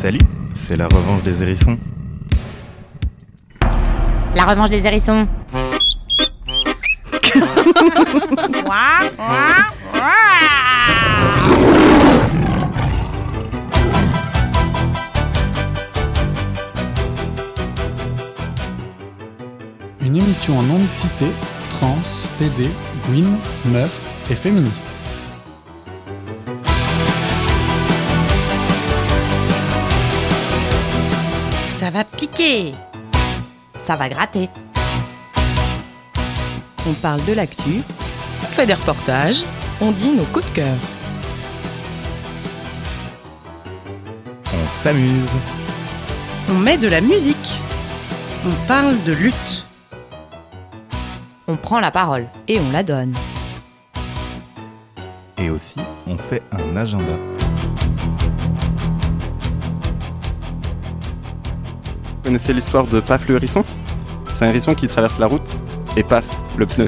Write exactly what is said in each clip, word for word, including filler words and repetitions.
Salut, c'est la revanche des hérissons. La revanche des hérissons. Une émission en non-mixité, trans, P D, gwyn, meuf et féministe. Ça va piquer. Ça va gratter. On parle de l'actu, on fait des reportages, on dit nos coups de cœur. On s'amuse. On met de la musique. On parle de lutte. On prend la parole et on la donne. Et aussi, on fait un agenda. Vous connaissez l'histoire de Paf le hérisson ? C'est un hérisson qui traverse la route et paf, le pneu.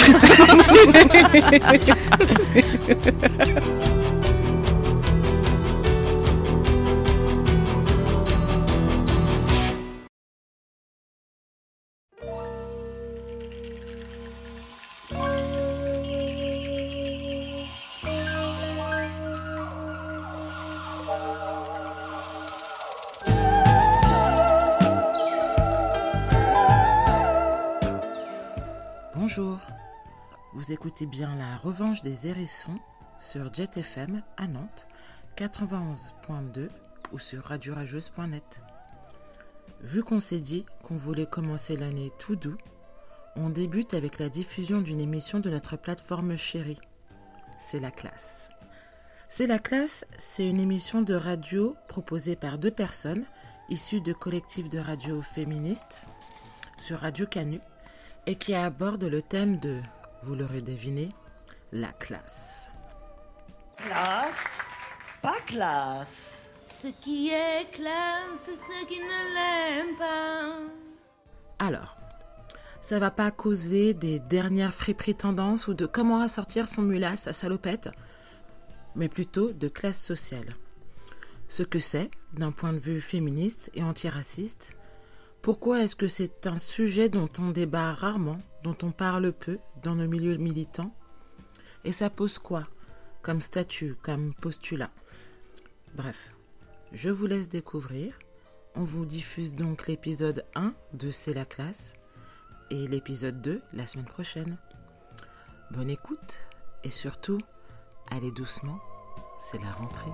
Bonjour, vous écoutez bien la revanche des hérissons sur Jet F M à Nantes, quatre-vingt-onze point deux ou sur radio rageuse point net. Vu qu'on s'est dit qu'on voulait commencer l'année tout doux, on débute avec la diffusion d'une émission de notre plateforme chérie. C'est la classe. C'est la classe, c'est une émission de radio proposée par deux personnes issues de collectifs de radio féministes sur Radio Canu, et qui aborde le thème de, vous l'aurez deviné, la classe. Classe, pas classe. Ce qui est classe, c'est ce qui ne l'aime pas. Alors, ça va pas causer des dernières friperies tendances ou de comment assortir son mulat, sa salopette, mais plutôt de classe sociale. Ce que c'est, d'un point de vue féministe et antiraciste. Pourquoi est-ce que c'est un sujet dont on débat rarement, dont on parle peu dans nos milieux militants ? Et ça pose quoi comme statut, comme postulat ? Bref, je vous laisse découvrir. On vous diffuse donc l'épisode un de C'est la classe et l'épisode deux la semaine prochaine. Bonne écoute et surtout, allez doucement, c'est la rentrée.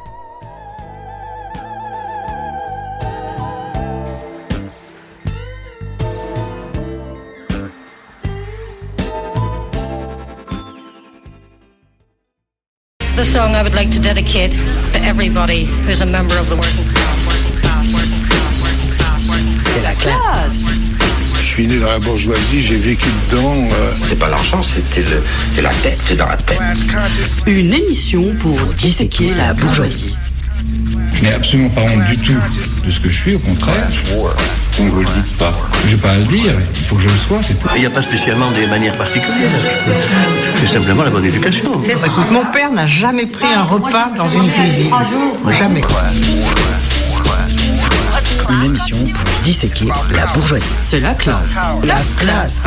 The song I would like to dedicate to everybody who's a member of the working class. C'est la classe. Je suis né dans la bourgeoisie, j'ai vécu dedans. Euh... C'est pas l'argent, c'est, c'est, le, c'est la tête, c'est dans la tête. Une émission pour disséquer la bourgeoisie. Je n'ai absolument pas honte du tout de ce que je suis, au contraire. On ne vous le dit pas. Je n'ai pas à le dire, il faut que je le sois, c'est tout. Il n'y a pas spécialement des manières particulières. C'est simplement la bonne éducation. Écoute, mon père n'a jamais pris un repas dans une cuisine. Jamais. Une émission pour disséquer la bourgeoisie. C'est la classe. La classe.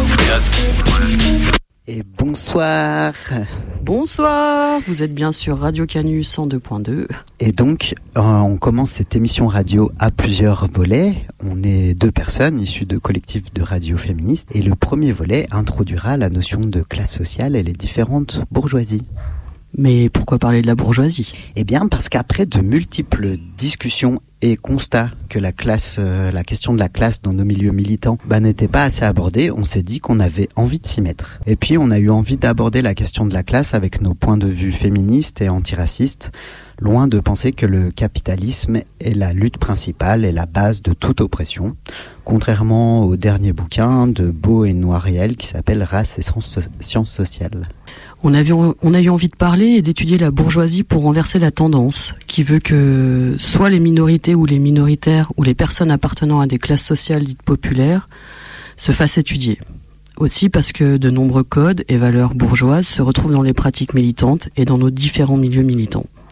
Et bonsoir. Bonsoir, vous êtes bien sur Radio Canu cent deux point deux. Et donc, euh, on commence cette émission radio à plusieurs volets. On est deux personnes issues de collectifs de radio féministes. Et le premier volet introduira la notion de classe sociale et les différentes bourgeoisies. Mais pourquoi parler de la bourgeoisie ? Eh bien, parce qu'après de multiples discussions et constats que la classe, euh, la question de la classe dans nos milieux militants bah, n'était pas assez abordée, on s'est dit qu'on avait envie de s'y mettre. Et puis, on a eu envie d'aborder la question de la classe avec nos points de vue féministes et antiracistes, loin de penser que le capitalisme est la lutte principale et la base de toute oppression, contrairement au dernier bouquin de Beau et Noiriel qui s'appelle Race et sciences sociales. On a, eu, on a eu envie de parler et d'étudier la bourgeoisie pour renverser la tendance, qui veut que soit les minorités ou les minoritaires ou les personnes appartenant à des classes sociales dites populaires se fassent étudier. Aussi parce que de nombreux codes et valeurs bourgeoises se retrouvent dans les pratiques militantes et dans nos différents milieux militants.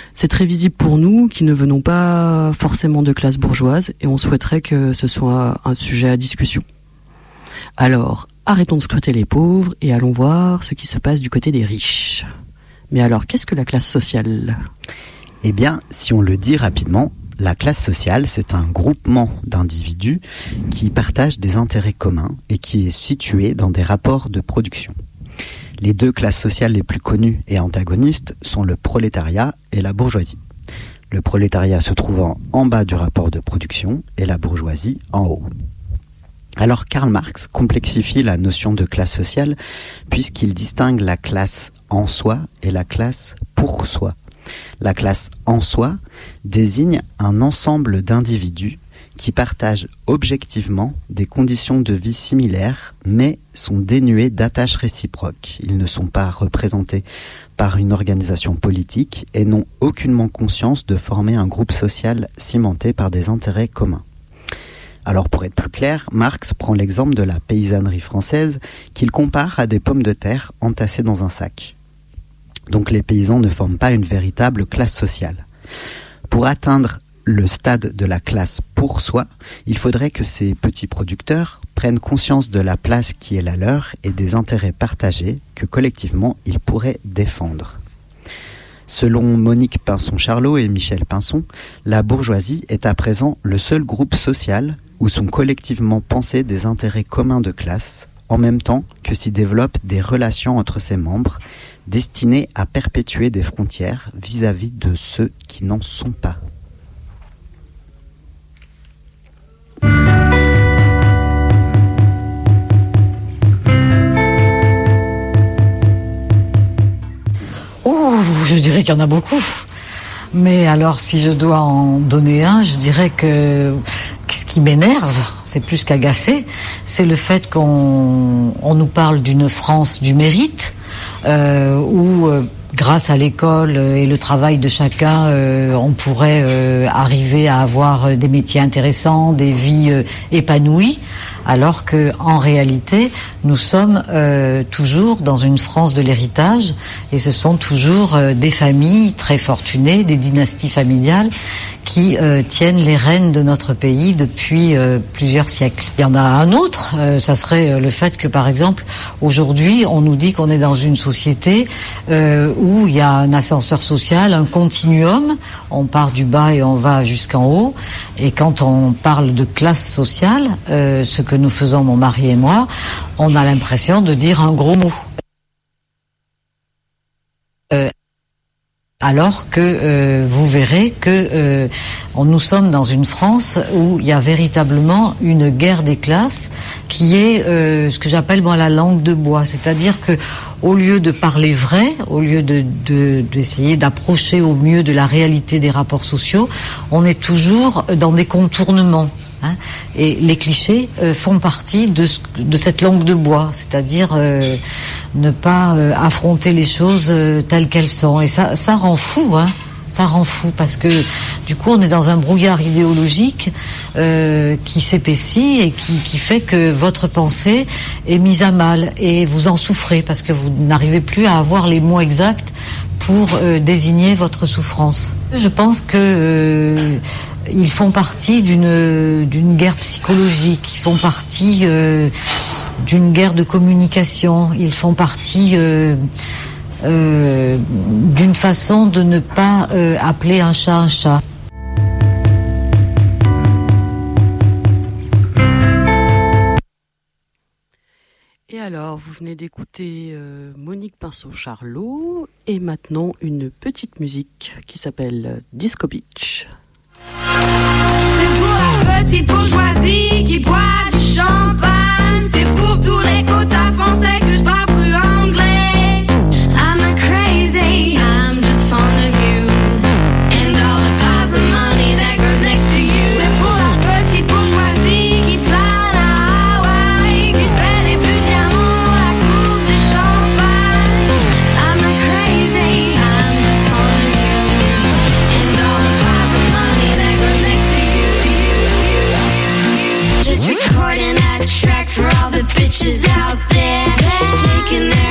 C'est très visible pour nous qui ne venons pas forcément de classe bourgeoise et on souhaiterait que ce soit un sujet à discussion. Alors, arrêtons de scruter les pauvres et allons voir ce qui se passe du côté des riches. Mais alors, qu'est-ce que la classe sociale ? Eh bien, si on le dit rapidement, la classe sociale, c'est un groupement d'individus qui partagent des intérêts communs et qui est situé dans des rapports de production. Les deux classes sociales les plus connues et antagonistes sont le prolétariat et la bourgeoisie. Le prolétariat se trouvant en bas du rapport de production et la bourgeoisie en haut. Alors Karl Marx complexifie la notion de classe sociale puisqu'il distingue la classe en soi et la classe pour soi. La classe en soi désigne un ensemble d'individus qui partagent objectivement des conditions de vie similaires, mais sont dénués d'attaches réciproques. Ils ne sont pas représentés par une organisation politique et n'ont aucunement conscience de former un groupe social cimenté par des intérêts communs. Alors pour être plus clair, Marx prend l'exemple de la paysannerie française qu'il compare à des pommes de terre entassées dans un sac. Donc les paysans ne forment pas une véritable classe sociale. Pour atteindre le stade de la classe pour soi, il faudrait que ces petits producteurs prennent conscience de la place qui est la leur et des intérêts partagés que collectivement ils pourraient défendre. Selon Monique Pinson-Charlot et Michel Pinson, la bourgeoisie est à présent le seul groupe social où sont collectivement pensés des intérêts communs de classe, en même temps que s'y développent des relations entre ses membres destinées à perpétuer des frontières vis-à-vis de ceux qui n'en sont pas. Ouh, je dirais qu'il y en a beaucoup. Mais alors, si je dois en donner un, je dirais que ce qui m'énerve, c'est plus qu'agacer, c'est le fait qu'on on nous parle d'une France du mérite, euh, où euh, grâce à l'école et le travail de chacun, euh, on pourrait euh, arriver à avoir des métiers intéressants, des vies euh, épanouies, alors que en réalité, nous sommes euh, toujours dans une France de l'héritage, et ce sont toujours euh, des familles très fortunées, des dynasties familiales qui euh, tiennent les rênes de notre pays depuis euh, plusieurs siècles. Il y en a un autre, euh, ça serait le fait que, par exemple, aujourd'hui, on nous dit qu'on est dans une société euh, où il y a un ascenseur social, un continuum, on part du bas et on va jusqu'en haut, et quand on parle de classe sociale, euh, ce que nous faisons, mon mari et moi, on a l'impression de dire un gros mot. Euh, Alors que euh, vous verrez que euh, nous sommes dans une France où il y a véritablement une guerre des classes qui est euh, ce que j'appelle moi la langue de bois, c'est-à-dire que au lieu de parler vrai, au lieu de, de d'essayer d'approcher au mieux de la réalité des rapports sociaux, on est toujours dans des contournements. Hein, et les clichés euh, font partie de, ce, de cette langue de bois, c'est-à-dire euh, ne pas euh, affronter les choses euh, telles qu'elles sont. Et ça, ça rend fou, hein. Ça rend fou parce que du coup on est dans un brouillard idéologique euh, qui s'épaissit et qui, qui fait que votre pensée est mise à mal et vous en souffrez parce que vous n'arrivez plus à avoir les mots exacts pour euh, désigner votre souffrance. Je pense que euh, ils font partie d'une d'une guerre psychologique, ils font partie euh, d'une guerre de communication, ils font partie euh, euh, d'une façon de ne pas euh, appeler un chat un chat. Et alors, vous venez d'écouter euh, Monique Pinson-Charlot et maintenant une petite musique qui s'appelle Disco Beach. C'est pour la petite bourgeoisie qui boit du champagne. C'est pour tous les quotas français que je parle plus anglais. I'm not crazy, I'm just fond of you. And all the piles of money that goes next to you. C'est pour la petite bourgeoisie qui flâne à Hawaï, qui se fait des buts de diamants, la coupe de champagne. I'm not crazy, I'm just fond of you. And all the piles of money that goes next to you. Just recording that track for all the bitches out there, just taking their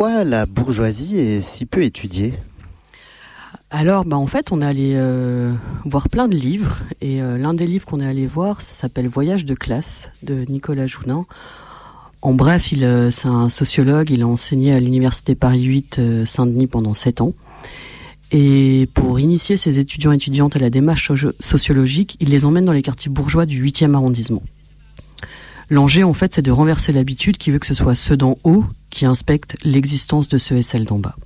Pourquoi la bourgeoisie est si peu étudiée ? Alors, bah, en fait, on est allé euh, voir plein de livres, et euh, l'un des livres qu'on est allé voir, ça s'appelle Voyage de classe, de Nicolas Jounin. En bref, il, euh, c'est un sociologue, il a enseigné à l'université Paris huit euh, Saint-Denis pendant sept ans. Et pour initier ses étudiants et étudiantes à la démarche sociologique, il les emmène dans les quartiers bourgeois du huitième arrondissement. L'enjeu, en fait, c'est de renverser l'habitude qui veut que ce soit ceux d'en haut qui inspectent l'existence de ceux et celles d'en bas.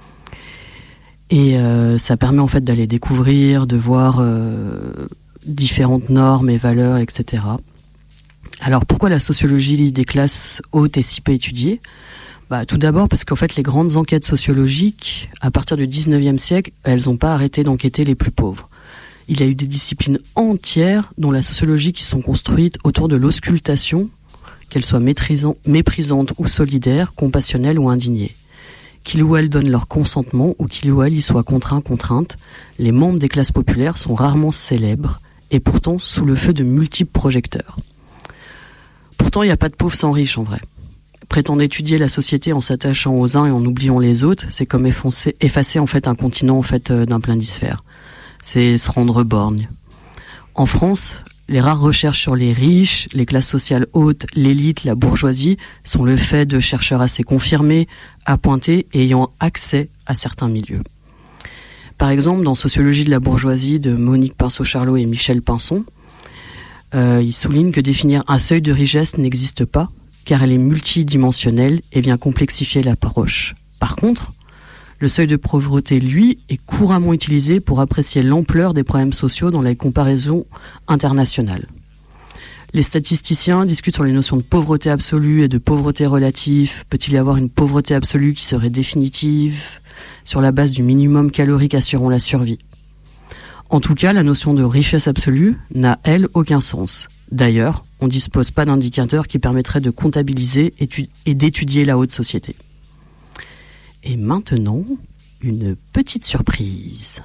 Et euh, ça permet en fait d'aller découvrir, de voir euh, différentes normes et valeurs, et cetera. Alors pourquoi la sociologie des classes hautes est si peu étudiée ? Bah, tout d'abord parce qu'en fait les grandes enquêtes sociologiques, à partir du dix-neuvième siècle, elles n'ont pas arrêté d'enquêter les plus pauvres. Il y a eu des disciplines entières, dont la sociologie, qui sont construites autour de l'auscultation, qu'elles soient méprisantes ou solidaires, compassionnelles ou indignées. Qu'ils ou elles donnent leur consentement ou qu'ils ou elles y soient contraints, contraintes, les membres des classes populaires sont rarement célèbres et pourtant sous le feu de multiples projecteurs. Pourtant, il n'y a pas de pauvres sans riches en vrai. Prétendre étudier la société en s'attachant aux uns et en oubliant les autres, c'est comme effacer, effacer en fait un continent en fait d'un plein d'hémisphère. C'est se rendre borgne. En France, les rares recherches sur les riches, les classes sociales hautes, l'élite, la bourgeoisie sont le fait de chercheurs assez confirmés, appointés et ayant accès à certains milieux. Par exemple, dans Sociologie de la bourgeoisie de Monique Pinceau-Charlot et Michel Pinson, euh, ils soulignent que définir un seuil de richesse n'existe pas, car elle est multidimensionnelle et vient complexifier l'approche. Par contre, le seuil de pauvreté, lui, est couramment utilisé pour apprécier l'ampleur des problèmes sociaux dans les comparaisons internationales. Les statisticiens discutent sur les notions de pauvreté absolue et de pauvreté relative. Peut-il y avoir une pauvreté absolue qui serait définitive, sur la base du minimum calorique assurant la survie ? En tout cas, la notion de richesse absolue n'a, elle, aucun sens. D'ailleurs, on ne dispose pas d'indicateurs qui permettraient de comptabiliser et d'étudier la haute société. Et maintenant, une petite surprise.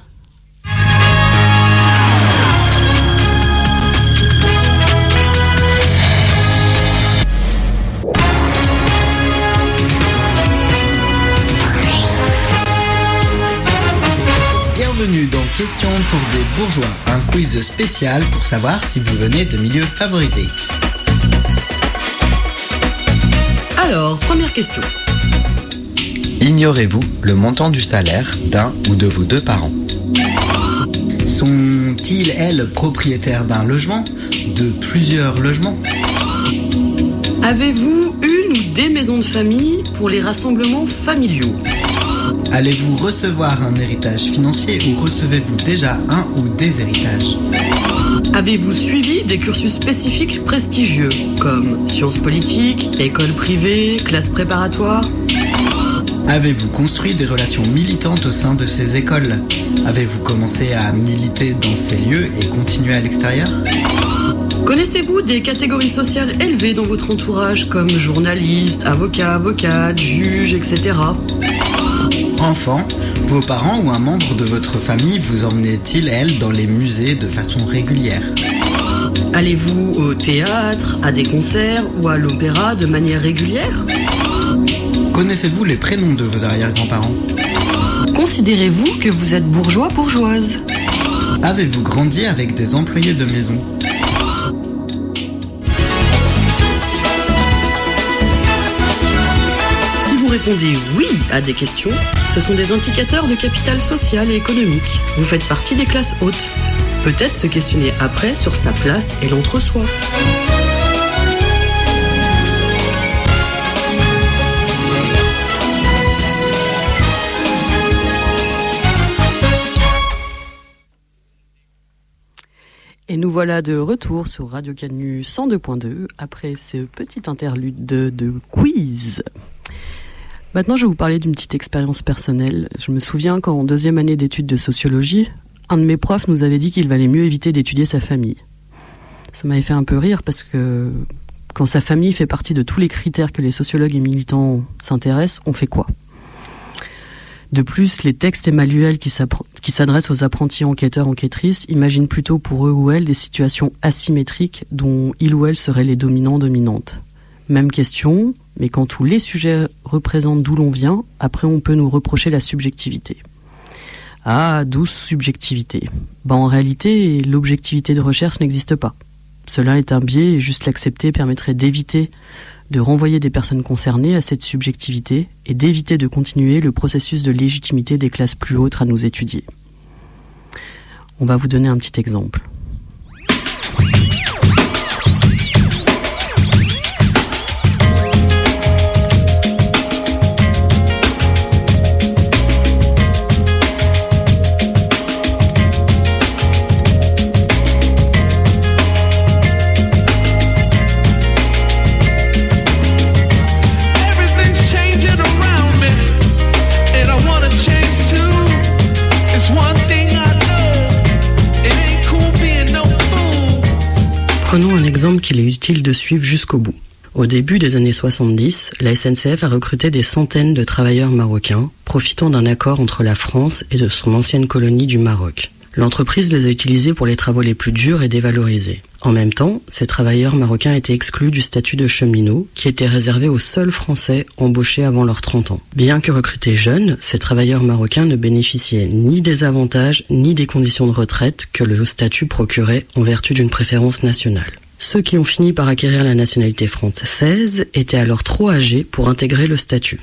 Bienvenue dans Questions pour des bourgeois, un quiz spécial pour savoir si vous venez de milieux favorisés. Alors, première question. Ignorez-vous le montant du salaire d'un ou de vos deux parents ? Sont-ils, elles, propriétaires d'un logement, de plusieurs logements ? Avez-vous une ou des maisons de famille pour les rassemblements familiaux ? Allez-vous recevoir un héritage financier ou recevez-vous déjà un ou des héritages ? Avez-vous suivi des cursus spécifiques prestigieux, comme sciences politiques, école privée, classe préparatoire ? Avez-vous construit des relations militantes au sein de ces écoles ? Avez-vous commencé à militer dans ces lieux et continué à l'extérieur ? Connaissez-vous des catégories sociales élevées dans votre entourage, comme journalistes, avocats, avocates, juges, et cetera ? Enfant, vos parents ou un membre de votre famille vous emmenaient-ils, elles, dans les musées de façon régulière ? Allez-vous au théâtre, à des concerts ou à l'opéra de manière régulière ? Connaissez-vous les prénoms de vos arrière-grands-parents ? Considérez-vous que vous êtes bourgeois-bourgeoise ? Avez-vous grandi avec des employés de maison ? Si vous répondez oui à des questions, ce sont des indicateurs de capital social et économique. Vous faites partie des classes hautes. Peut-être se questionner après sur sa place et l'entre-soi. Et nous voilà de retour sur Radio Canu cent deux point deux après ce petit interlude de, de quiz. Maintenant, je vais vous parler d'une petite expérience personnelle. Je me souviens qu'en deuxième année d'études de sociologie, un de mes profs nous avait dit qu'il valait mieux éviter d'étudier sa famille. Ça m'avait fait un peu rire parce que quand sa famille fait partie de tous les critères que les sociologues et militants s'intéressent, on fait quoi ? De plus, les textes et manuels qui s'adressent aux apprentis enquêteurs, enquêtrices imaginent plutôt pour eux ou elles des situations asymétriques dont ils ou elles seraient les dominants, dominantes. Même question, Mais quand tous les sujets représentent d'où l'on vient, après on peut nous reprocher la subjectivité. Ah, douce subjectivité. Ben, en réalité, l'objectivité de recherche n'existe pas. Cela est un biais et juste l'accepter permettrait d'éviter de renvoyer des personnes concernées à cette subjectivité et d'éviter de continuer le processus de légitimité des classes plus hautes à nous étudier. On va vous donner un petit exemple. Prenons un exemple qu'il est utile de suivre jusqu'au bout. Au début des années soixante-dix, la S N C F a recruté des centaines de travailleurs marocains, profitant d'un accord entre la France et de son ancienne colonie du Maroc. L'entreprise les a utilisés pour les travaux les plus durs et dévalorisés. En même temps, ces travailleurs marocains étaient exclus du statut de cheminot, qui était réservé aux seuls Français embauchés avant leurs trente ans. Bien que recrutés jeunes, ces travailleurs marocains ne bénéficiaient ni des avantages ni des conditions de retraite que le statut procurait en vertu d'une préférence nationale. Ceux qui ont fini par acquérir la nationalité française étaient alors trop âgés pour intégrer le statut.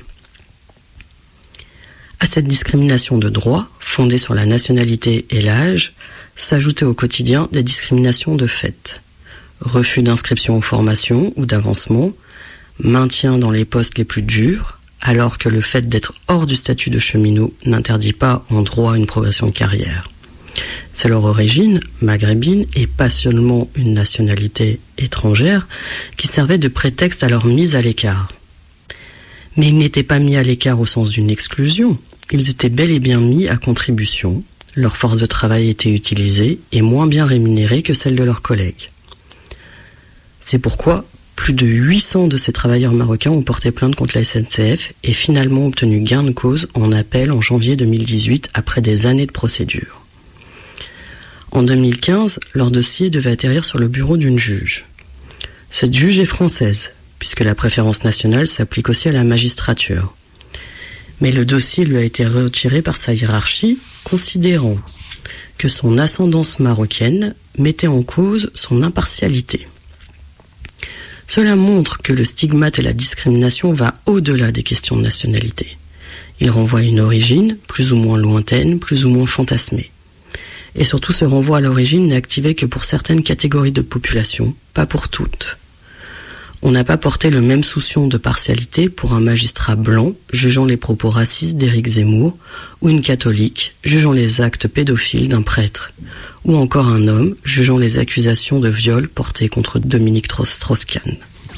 À cette discrimination de droit, fondée sur la nationalité et l'âge, s'ajoutaient au quotidien des discriminations de fait. Refus d'inscription aux formations ou d'avancement, maintien dans les postes les plus durs, alors que le fait d'être hors du statut de cheminot n'interdit pas en droit une progression de carrière. C'est leur origine, maghrébine, et pas seulement une nationalité étrangère, qui servait de prétexte à leur mise à l'écart. Mais ils n'étaient pas mis à l'écart au sens d'une exclusion, ils étaient bel et bien mis à contribution, leur force de travail était utilisée et moins bien rémunérée que celle de leurs collègues. C'est pourquoi plus de huit cents de ces travailleurs marocains ont porté plainte contre la S N C F et finalement obtenu gain de cause en appel en janvier deux mille dix-huit après des années de procédure. En deux mille quinze, leur dossier devait atterrir sur le bureau d'une juge. Cette juge est française, puisque la préférence nationale s'applique aussi à la magistrature. Mais le dossier lui a été retiré par sa hiérarchie, considérant que son ascendance marocaine mettait en cause son impartialité. Cela montre que le stigmate et la discrimination va au-delà des questions de nationalité. Il renvoie à une origine, plus ou moins lointaine, plus ou moins fantasmée. Et surtout, ce renvoi à l'origine n'est activé que pour certaines catégories de population, pas pour toutes. On n'a pas porté le même soupçon de partialité pour un magistrat blanc jugeant les propos racistes d'Éric Zemmour, ou une catholique jugeant les actes pédophiles d'un prêtre, ou encore un homme jugeant les accusations de viol portées contre Dominique Strauss-Kahn.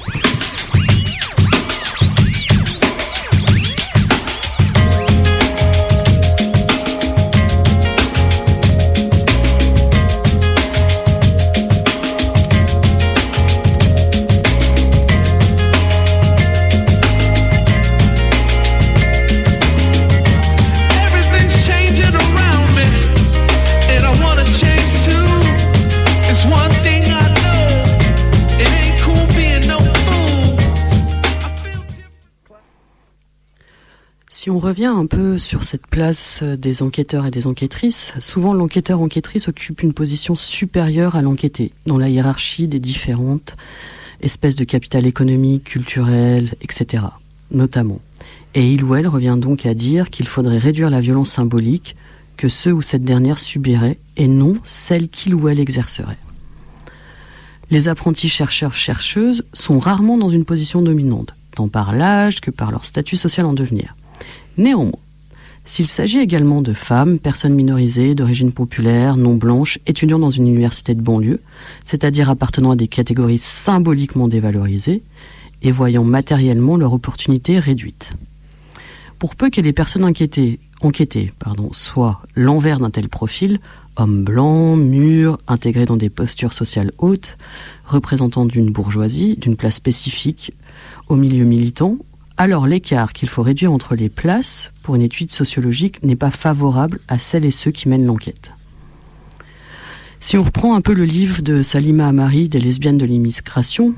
Si on revient un peu sur cette place des enquêteurs et des enquêtrices, souvent l'enquêteur-enquêtrice occupe une position supérieure à l'enquêté, dans la hiérarchie des différentes espèces de capital économique, culturel, et cetera, notamment. Et il ou elle revient donc à dire qu'il faudrait réduire la violence symbolique que ceux ou cette dernière subirait, et non celle qu'il ou elle exercerait. Les apprentis chercheurs-chercheuses sont rarement dans une position dominante, tant par l'âge que par leur statut social en devenir. Néanmoins, s'il s'agit également de femmes, personnes minorisées, d'origine populaire, non blanches, étudiant dans une université de banlieue, c'est-à-dire appartenant à des catégories symboliquement dévalorisées et voyant matériellement leur opportunité réduite. Pour peu que les personnes inquiétées, enquêtées pardon, soient l'envers d'un tel profil, hommes blancs, mûrs, intégrés dans des postures sociales hautes, représentant d'une bourgeoisie, d'une place spécifique au milieu militant, alors l'écart qu'il faut réduire entre les places pour une étude sociologique n'est pas favorable à celles et ceux qui mènent l'enquête. Si on reprend un peu le livre de Salima Amari des lesbiennes de l'immigration,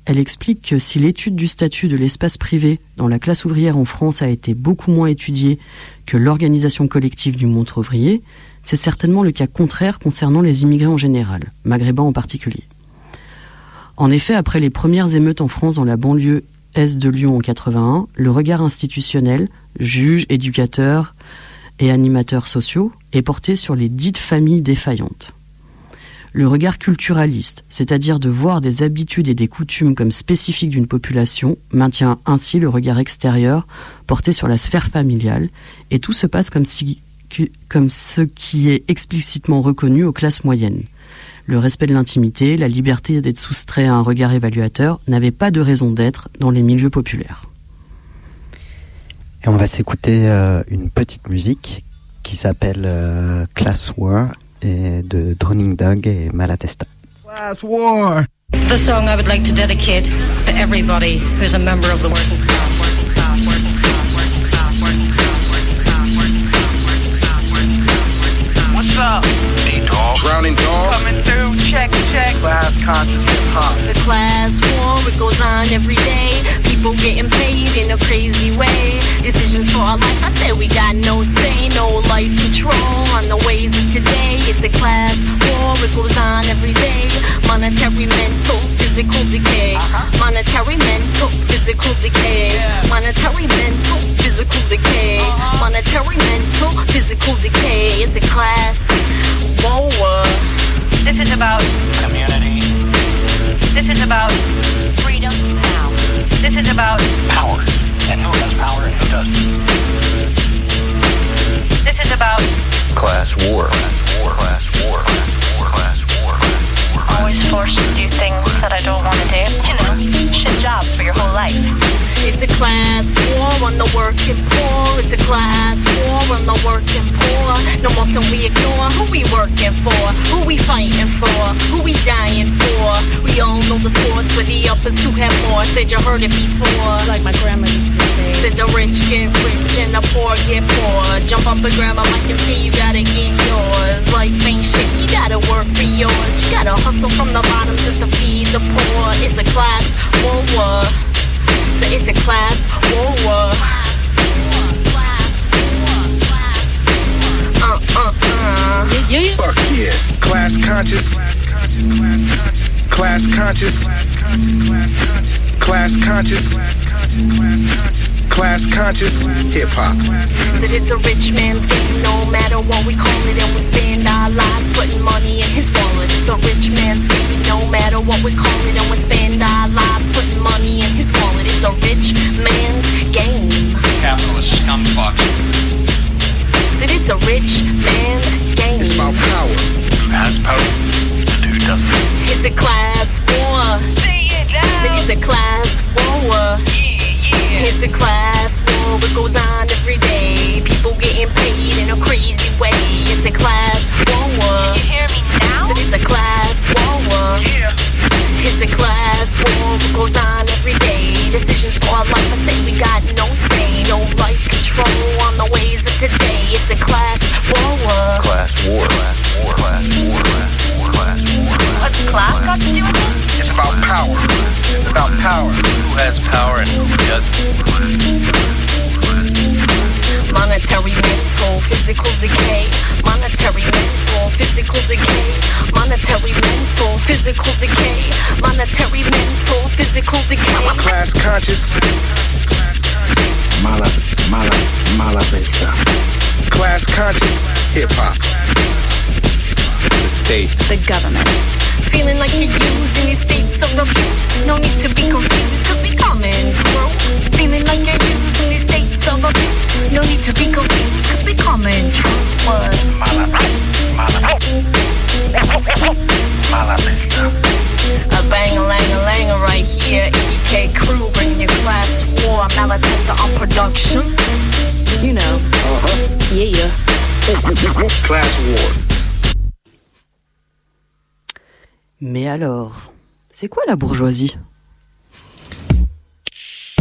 Elle explique que si l'étude du statut de l'espace privé dans la classe ouvrière en France a été beaucoup moins étudiée que l'organisation collective du monde ouvrier, c'est certainement le cas contraire concernant les immigrés en général, maghrébins en particulier. En effet, après les premières émeutes en France dans la banlieue est de Lyon en quatre-vingt-un, le regard institutionnel, juges, éducateurs et animateurs sociaux, est porté sur les dites familles défaillantes. Le regard culturaliste, c'est-à-dire de voir des habitudes et des coutumes comme spécifiques d'une population, maintient ainsi le regard extérieur porté sur la sphère familiale, et tout se passe comme, si, comme ce qui est explicitement reconnu aux classes moyennes. Le respect de l'intimité, la liberté d'être soustrait à un regard évaluateur n'avaient pas de raison d'être dans les milieux populaires. Et on va s'écouter euh, une petite musique qui s'appelle euh, Class War et de Drowning Dog et Malatesta. Class War. The song I would like to dedicate to everybody who's a member of the working class. What's up? Drowning Dog. Coming through, check, check. Class conscious hip hop. It's a class war, it goes on every day. People getting paid in a crazy way. Decisions for our life, I said we got no say. No life control on the ways of today. It's a class war, it goes on every day. Monetary, mental, physical decay. Uh-huh. Monetary, mental, physical decay. Yeah. Monetary, mental, physical decay. Uh-huh. Monetary, mental, physical decay. It's a class war. This is about community. This is about freedom now. This is about power and who has power and who doesn't. This is about class war. Class war. Class war. Class war. Class war. Class war. Always forced to do things that I don't want to do. You know, shit jobs for your whole life. It's a class war on the working poor. It's a class war on the working poor. No more can we ignore who we working for, who we fighting for, who we dying for. We all know the sports where the uppers to have more. Said you heard it before. It's like my grandma used to say. Said the rich get rich and the poor get poor. Jump up and grab a mic and say you gotta get yours. Life ain't shit, you gotta work for yours. You gotta hustle from the bottom just to feed the poor. It's a class war war. So it's a class war war. Uh, uh, uh. Yeah, yeah. Fuck yeah. Class conscious. Class conscious. Class conscious. Class conscious. Hip hop. But it's a rich man's game, no matter what we call it. And we spend our lives putting money in his wallet. It's a rich man's game, no matter what we call it. And we spend our lives putting money in his wallet. It's a rich man's game. Capitalist scumfuck. That it's a rich man's game. It's about power. Who has power and who doesn't. It's a class war. Say it That it's a class war. Yeah, yeah. It's a class war. It goes on every day. People getting paid in a crazy way. It's a class war. You hear me now? That it's a class war. Yeah. It's a class war. It goes on every day. Decisions for our life. I say we got no say. No life control on the ways of today. It's a class war. Class war. Class war. Class war. Class war. Class war. What's class got to do with it? It's about power. It's about power. Who has power and who doesn't. Monetary, mental, physical decay. Monetary, mental, physical decay. Monetary, mental, physical decay. Monetary, mental, physical decay. Class conscious. Mala, mala, mala vista. Class conscious. Hip hop. The state. The government. Feeling like you're used in these states of abuse. No need to be confused, cause we coming through. Feeling like you're used in these states of abuse. No need to be confused, cause we coming true. What? Mala, mala, mala vista. A bang-a-lang-a-lang right here. E K crew bringing your class war. Malatesta on production. You know. Uh-huh. Yeah, yeah. Class war. Mais alors, c'est quoi la bourgeoisie ?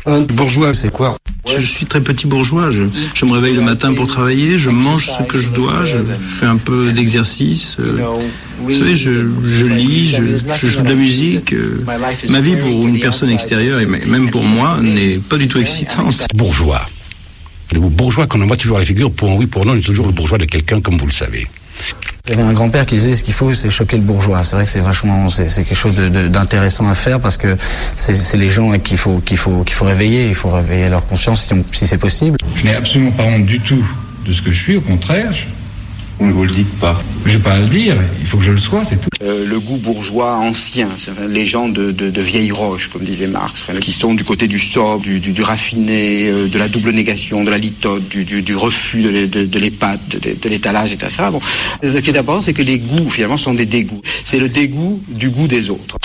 Un bourgeois, c'est quoi? Je suis très petit bourgeois. Je, je me réveille le matin pour travailler, je mange ce que je dois, je fais un peu d'exercice. Euh, vous savez, je, je lis, je, je joue de la musique. Euh, ma vie pour une personne extérieure, et même pour moi, n'est pas du tout excitante. Bourgeois. Le bourgeois qu'on envoie toujours à la figure, pour un oui, pour un non, est toujours le bourgeois de quelqu'un, comme vous le savez. J'avais un grand-père qui disait ce qu'il faut, c'est choquer le bourgeois. C'est vrai que c'est vachement, c'est, c'est quelque chose de, de, d'intéressant à faire parce que c'est, c'est les gens qu'il faut, qu'il faut, qu'il faut réveiller. Il faut réveiller leur conscience si, on, si c'est possible. Je n'ai absolument pas honte du tout de ce que je suis. Au contraire, je... on ne vous le dit pas. Je n'ai pas à le dire. Il faut que je le sois, c'est tout. Euh, le goût bourgeois ancien, c'est les gens de, de, de vieille roche, comme disait Marx, qui sont du côté du sobre, du, du, du raffiné, euh, de la double négation, de la litote, du, du, du refus de, l'é, de, de l'épate, de, de l'étalage, et cetera. Bon, ce qui est d'abord, c'est que les goûts, finalement, sont des dégoûts. C'est le dégoût du goût des autres.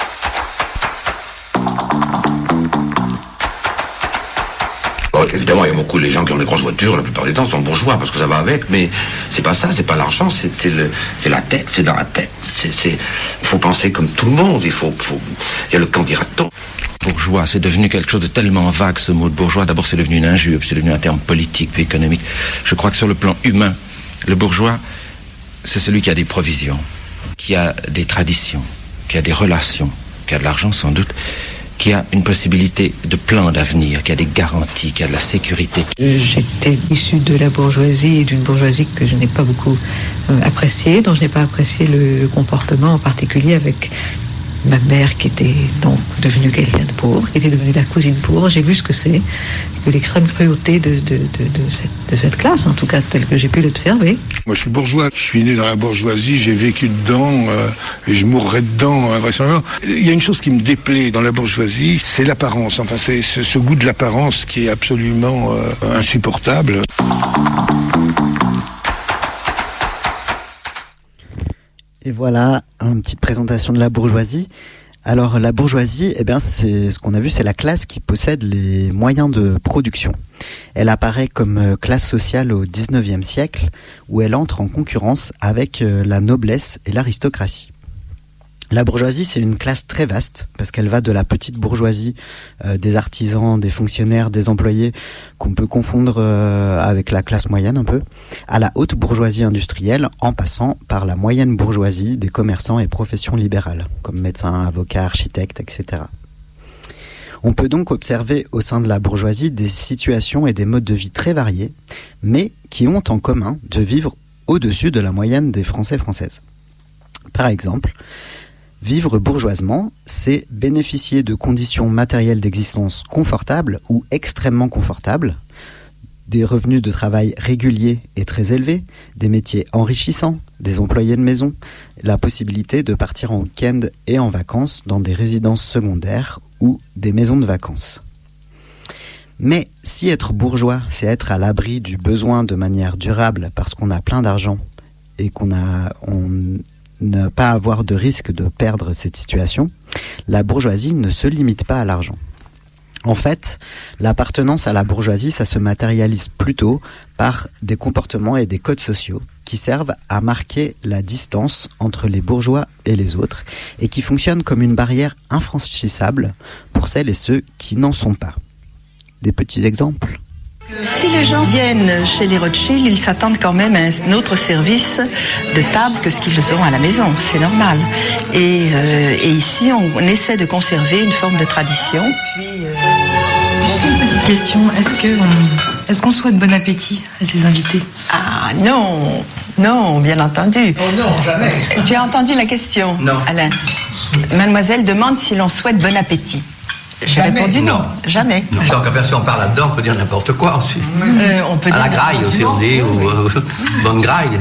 Bon, évidemment, il y a beaucoup de gens qui ont des grosses voitures, la plupart du temps sont bourgeois parce que ça va avec, mais c'est pas ça, c'est pas l'argent, c'est, c'est, le, c'est la tête, c'est dans la tête. C'est, c'est, il faut penser comme tout le monde, il faut, faut, il y a le quand dira-t-on. Bourgeois, c'est devenu quelque chose de tellement vague, ce mot de bourgeois. D'abord, c'est devenu une injure, puis c'est devenu un terme politique, puis économique. Je crois que sur le plan humain, le bourgeois, c'est celui qui a des provisions, qui a des traditions, qui a des relations, qui a de l'argent sans doute, qui a une possibilité de plan d'avenir, qui a des garanties, qui a de la sécurité. J'étais issue de la bourgeoisie et d'une bourgeoisie que je n'ai pas beaucoup euh, appréciée, dont je n'ai pas apprécié le, le comportement, en particulier avec ma mère qui était donc devenue quelqu'un de pauvre, qui était devenue la cousine pauvre. J'ai vu ce que c'est, que l'extrême cruauté de, de, de, de, cette, de cette classe, en tout cas telle que j'ai pu l'observer. Moi je suis bourgeois, je suis né dans la bourgeoisie, j'ai vécu dedans euh, et je mourrai dedans vraisemblablement. Il y a une chose qui me déplaît dans la bourgeoisie, c'est l'apparence, enfin c'est, c'est ce goût de l'apparence qui est absolument euh, insupportable. Et voilà, une petite présentation de la bourgeoisie. Alors la bourgeoisie, eh bien, c'est ce qu'on a vu, c'est la classe qui possède les moyens de production. Elle apparaît comme classe sociale au dix-neuvième siècle, où elle entre en concurrence avec la noblesse et l'aristocratie. La bourgeoisie, c'est une classe très vaste, parce qu'elle va de la petite bourgeoisie, euh, des artisans, des fonctionnaires, des employés, qu'on peut confondre euh, avec la classe moyenne un peu, à la haute bourgeoisie industrielle, en passant par la moyenne bourgeoisie des commerçants et professions libérales, comme médecins, avocats, architectes, et cetera. On peut donc observer au sein de la bourgeoisie des situations et des modes de vie très variés, mais qui ont en commun de vivre au-dessus de la moyenne des Français et Françaises. Par exemple, vivre bourgeoisement, c'est bénéficier de conditions matérielles d'existence confortables ou extrêmement confortables, des revenus de travail réguliers et très élevés, des métiers enrichissants, des employés de maison, la possibilité de partir en week-end et en vacances dans des résidences secondaires ou des maisons de vacances. Mais si être bourgeois, c'est être à l'abri du besoin de manière durable parce qu'on a plein d'argent et qu'on a... On, ne pas avoir de risque de perdre cette situation, la bourgeoisie ne se limite pas à l'argent. En fait, l'appartenance à la bourgeoisie, ça se matérialise plutôt par des comportements et des codes sociaux qui servent à marquer la distance entre les bourgeois et les autres et qui fonctionnent comme une barrière infranchissable pour celles et ceux qui n'en sont pas. Des petits exemples. Si les gens viennent chez les Rothschild, ils s'attendent quand même à un autre service de table que ce qu'ils ont à la maison, c'est normal. Et, euh, et ici, on, on essaie de conserver une forme de tradition. Puis, euh... Juste une petite question, est-ce que on, est-ce qu'on souhaite bon appétit à ses invités? Ah non, non, bien entendu. Oh non, jamais. Tu as entendu la question, non. Alain? Mademoiselle demande si l'on souhaite bon appétit. J'ai Jamais. répondu non, non. Jamais. Non. Tant qu'à si on parle là-dedans, on peut dire n'importe quoi aussi. Euh, on peut à dire la graille aussi, on dit, ou euh, bonne graille.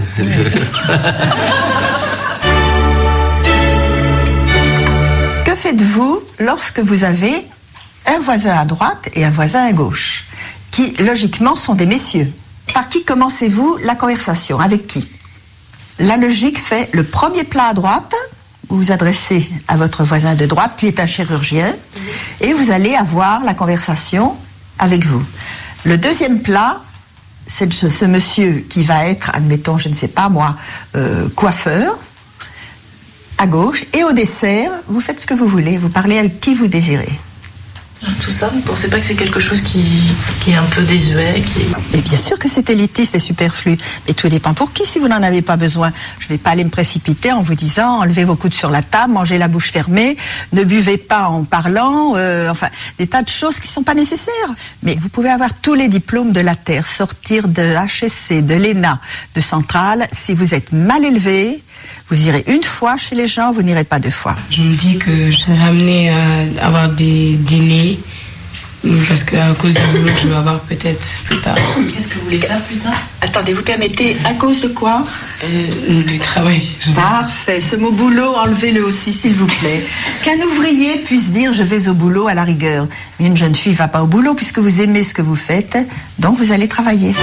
Que faites-vous lorsque vous avez un voisin à droite et un voisin à gauche, qui logiquement sont des messieurs? Par qui commencez-vous la conversation? Avec qui? La logique fait le premier plat à droite. Vous vous adressez à votre voisin de droite qui est un chirurgien et vous allez avoir la conversation avec vous. Le deuxième plat, c'est ce, ce monsieur qui va être, admettons, je ne sais pas moi, euh, coiffeur, à gauche. Et au dessert, vous faites ce que vous voulez, vous parlez avec qui vous désirez. Tout ça, vous ne pensez pas que c'est quelque chose qui, qui est un peu désuet qui est... Et bien sûr que c'est élitiste et superflu. Et tout dépend pour qui, si vous n'en avez pas besoin. Je ne vais pas aller me précipiter en vous disant enlevez vos coudes sur la table, mangez la bouche fermée, ne buvez pas en parlant, euh, enfin, des tas de choses qui ne sont pas nécessaires. Mais vous pouvez avoir tous les diplômes de la Terre, sortir de H S C, de l'E N A, de Centrale. Si vous êtes mal élevé, vous irez une fois chez les gens, vous n'irez pas deux fois. Je me dis que je serais amenée à avoir des dîners, parce qu'à cause du boulot que je vais avoir peut-être plus tard. Qu'est-ce que vous voulez faire plus tard? Attendez, vous permettez, à cause de quoi? euh, Du travail. Parfait, ce mot boulot, enlevez-le aussi, s'il vous plaît. Qu'un ouvrier puisse dire je vais au boulot à la rigueur. Mais une jeune fille ne va pas au boulot puisque vous aimez ce que vous faites, donc vous allez travailler.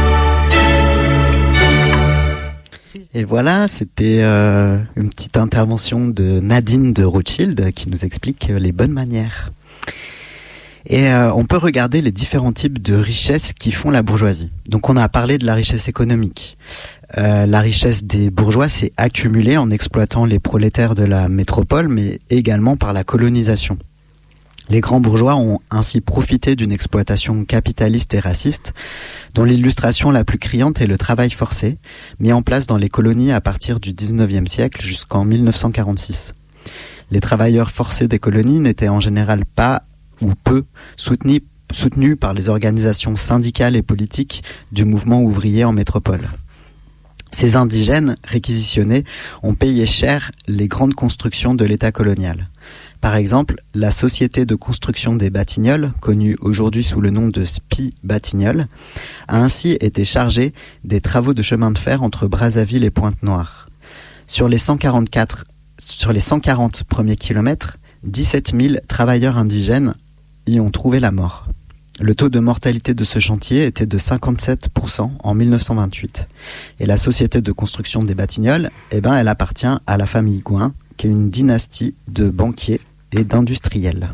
Et voilà, c'était euh, une petite intervention de Nadine de Rothschild qui nous explique les bonnes manières. Et euh, on peut regarder les différents types de richesses qui font la bourgeoisie. Donc on a parlé de la richesse économique. Euh, la richesse des bourgeois s'est accumulée en exploitant les prolétaires de la métropole, mais également par la colonisation. Les grands bourgeois ont ainsi profité d'une exploitation capitaliste et raciste, dont l'illustration la plus criante est le travail forcé, mis en place dans les colonies à partir du dix-neuvième siècle jusqu'en mille neuf cent quarante-six. Les travailleurs forcés des colonies n'étaient en général pas ou peu soutenus, soutenus par les organisations syndicales et politiques du mouvement ouvrier en métropole. Ces indigènes réquisitionnés ont payé cher les grandes constructions de l'État colonial. Par exemple, la Société de construction des Batignolles, connue aujourd'hui sous le nom de S P I Batignolles, a ainsi été chargée des travaux de chemin de fer entre Brazzaville et Pointe-Noire. Sur les cent quarante-quatre, sur les cent quarante premiers kilomètres, dix-sept mille travailleurs indigènes y ont trouvé la mort. Le taux de mortalité de ce chantier était de cinquante-sept pour cent en mille neuf cent vingt-huit. Et la Société de construction des Batignolles, eh ben, elle appartient à la famille Gouin, qui est une dynastie de banquiers et d'industriels.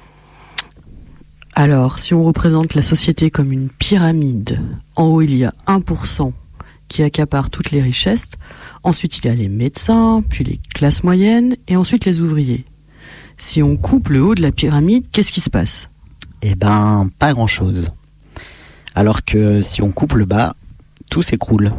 Alors, si on représente la société comme une pyramide, en haut il y a un pour cent qui accapare toutes les richesses, ensuite il y a les médecins, puis les classes moyennes, et ensuite les ouvriers. Si on coupe le haut de la pyramide, qu'est-ce qui se passe? Eh ben, pas grand-chose. Alors que si on coupe le bas, tout s'écroule.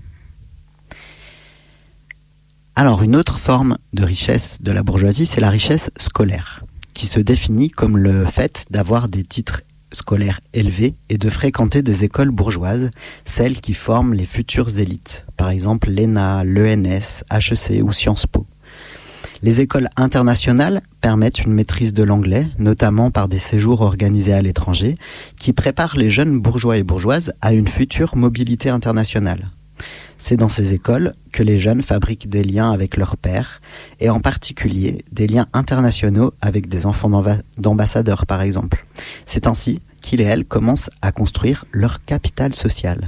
Alors, une autre forme de richesse de la bourgeoisie, c'est la richesse scolaire, qui se définit comme le fait d'avoir des titres scolaires élevés et de fréquenter des écoles bourgeoises, celles qui forment les futures élites, par exemple l'E N A, l'E N S, H E C ou Sciences Po. Les écoles internationales permettent une maîtrise de l'anglais, notamment par des séjours organisés à l'étranger, qui préparent les jeunes bourgeois et bourgeoises à une future mobilité internationale. C'est dans ces écoles que les jeunes fabriquent des liens avec leurs pairs, et en particulier des liens internationaux avec des enfants d'ambassadeurs par exemple. C'est ainsi qu'ils et elles commencent à construire leur capital social.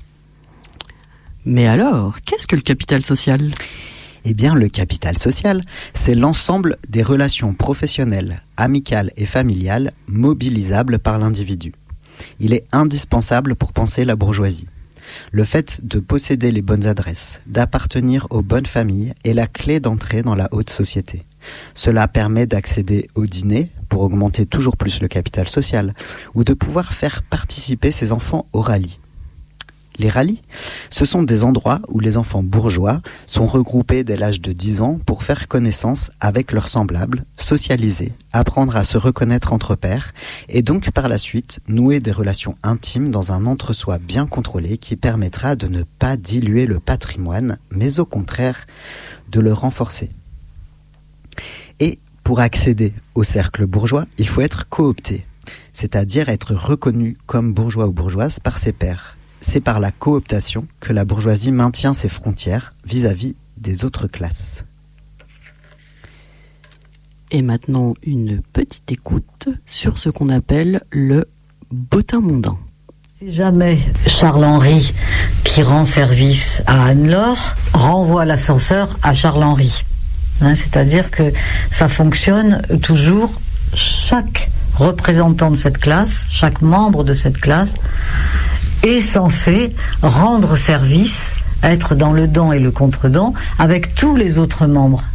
Mais alors, qu'est-ce que le capital social ? Eh bien, le capital social, c'est l'ensemble des relations professionnelles, amicales et familiales mobilisables par l'individu. Il est indispensable pour penser la bourgeoisie. Le fait de posséder les bonnes adresses, d'appartenir aux bonnes familles est la clé d'entrée dans la haute société. Cela permet d'accéder au dîner pour augmenter toujours plus le capital social ou de pouvoir faire participer ses enfants au rallye. Les rallyes, ce sont des endroits où les enfants bourgeois sont regroupés dès l'âge de dix ans pour faire connaissance avec leurs semblables, socialiser, apprendre à se reconnaître entre pairs et donc par la suite nouer des relations intimes dans un entre-soi bien contrôlé qui permettra de ne pas diluer le patrimoine, mais au contraire de le renforcer. Et pour accéder au cercle bourgeois, il faut être coopté, c'est-à-dire être reconnu comme bourgeois ou bourgeoise par ses pairs. C'est par la cooptation que la bourgeoisie maintient ses frontières vis-à-vis des autres classes. Et maintenant, une petite écoute sur ce qu'on appelle le bottin mondain. Si jamais Charles-Henri, qui rend service à Anne-Laure, renvoie l'ascenseur à Charles-Henri. Hein, c'est-à-dire que ça fonctionne toujours, chaque représentant de cette classe, chaque membre de cette classe, est censé rendre service, être dans le don et le contre-don avec tous les autres membres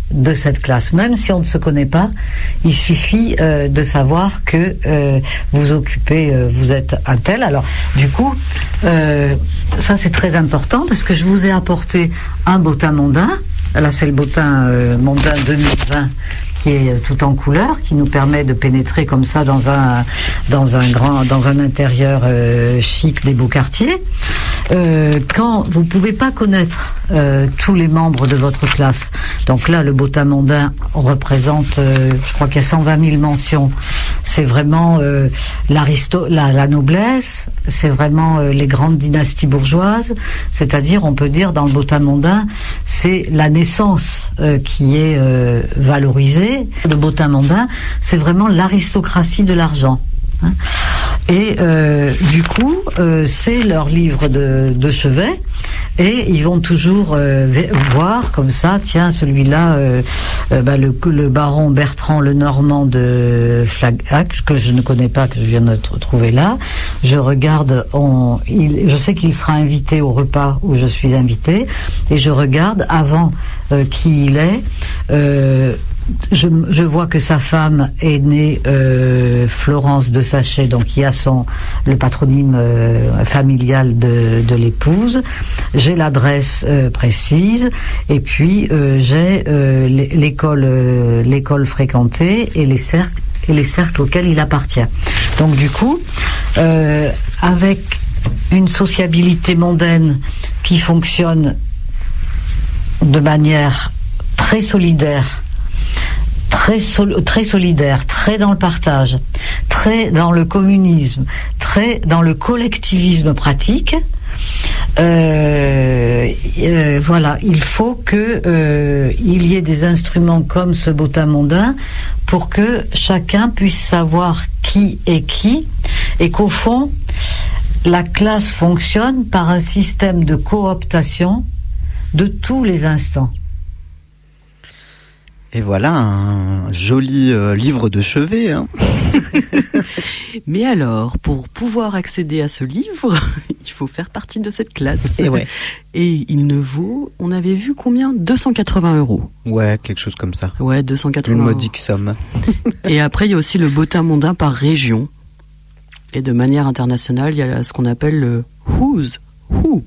de cette classe. Même si on ne se connaît pas, il suffit euh, de savoir que euh, vous occupez, euh, vous êtes un tel. Alors, du coup, euh, ça c'est très important parce que je vous ai apporté un bottin mondain. Là, c'est le bottin euh, mondain deux mille vingt qui est tout en couleur, qui nous permet de pénétrer comme ça dans un dans un grand dans un intérieur euh, chic des beaux quartiers. Euh, quand vous pouvez pas connaître euh, tous les membres de votre classe, donc là le bottin mondain représente, euh, je crois qu'il y a cent vingt mille mentions. C'est vraiment euh, l'aristo, la, la noblesse, c'est vraiment euh, les grandes dynasties bourgeoises. C'est-à-dire, on peut dire dans le bottin mondain, c'est la naissance euh, qui est euh, valorisée. Le bottin mondain, c'est vraiment l'aristocratie de l'argent. Hein. Et euh, du coup, euh, c'est leur livre de, de chevet, et ils vont toujours euh, voir comme ça, tiens, celui-là, euh, euh, bah, le, le baron Bertrand Lenormand de Flaghac, que je ne connais pas, que je viens de trouver là. Je regarde, on, il, je sais qu'il sera invité au repas où je suis invitée, et je regarde avant euh, qui il est. Euh, Je, je vois que sa femme est née euh, Florence de Sachet, donc il y a son le patronyme euh, familial de, de l'épouse. J'ai l'adresse euh, précise, et puis euh, j'ai euh, l'école euh, l'école fréquentée et les cercles et les cercles auxquels il appartient. Donc du coup, euh, avec une sociabilité mondaine qui fonctionne de manière très solidaire. Très, sol- très solidaire, très dans le partage, très dans le communisme, très dans le collectivisme pratique. Euh, euh, voilà, il faut que euh, il y ait des instruments comme ce bottin mondain pour que chacun puisse savoir qui est qui, et qu'au fond, la classe fonctionne par un système de cooptation de tous les instants. Et voilà un joli euh, livre de chevet. Hein. Mais alors, pour pouvoir accéder à ce livre, il faut faire partie de cette classe. Et ouais. Et il ne vaut, on avait vu combien ? deux cent quatre-vingts euros. Ouais, quelque chose comme ça. Ouais, deux cent quatre-vingts. Une modique somme. Et après, il y a aussi le bottin mondain par région. Et de manière internationale, il y a ce qu'on appelle le Who's Who.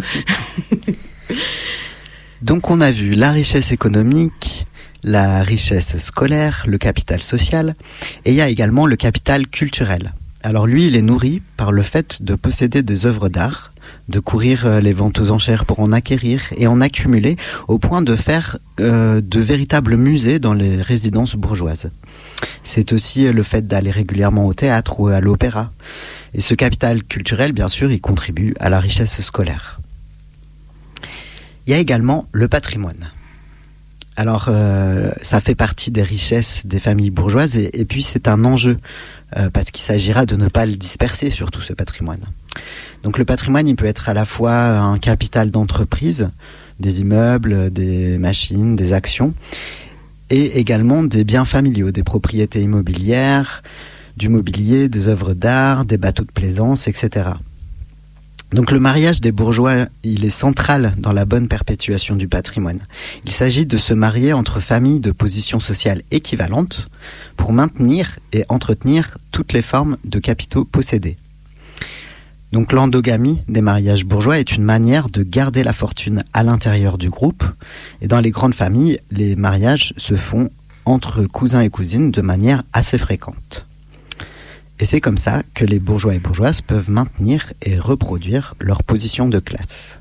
Donc on a vu la richesse économique, la richesse scolaire, le capital social, et il y a également le capital culturel. Alors lui, il est nourri par le fait de posséder des œuvres d'art, de courir les ventes aux enchères pour en acquérir et en accumuler, au point de faire euh, de véritables musées dans les résidences bourgeoises. C'est aussi le fait d'aller régulièrement au théâtre ou à l'opéra. Et ce capital culturel, bien sûr, il contribue à la richesse scolaire. Il y a également le patrimoine. Alors, euh, ça fait partie des richesses des familles bourgeoises, et, et puis c'est un enjeu, euh, parce qu'il s'agira de ne pas le disperser, surtout ce patrimoine. Donc le patrimoine, il peut être à la fois un capital d'entreprise, des immeubles, des machines, des actions, et également des biens familiaux, des propriétés immobilières, du mobilier, des œuvres d'art, des bateaux de plaisance, et cetera. Donc le mariage des bourgeois, il est central dans la bonne perpétuation du patrimoine. Il s'agit de se marier entre familles de position sociale équivalente pour maintenir et entretenir toutes les formes de capitaux possédés. Donc l'endogamie des mariages bourgeois est une manière de garder la fortune à l'intérieur du groupe. Et dans les grandes familles, les mariages se font entre cousins et cousines de manière assez fréquente. Et c'est comme ça que les bourgeois et bourgeoises peuvent maintenir et reproduire leur position de classe.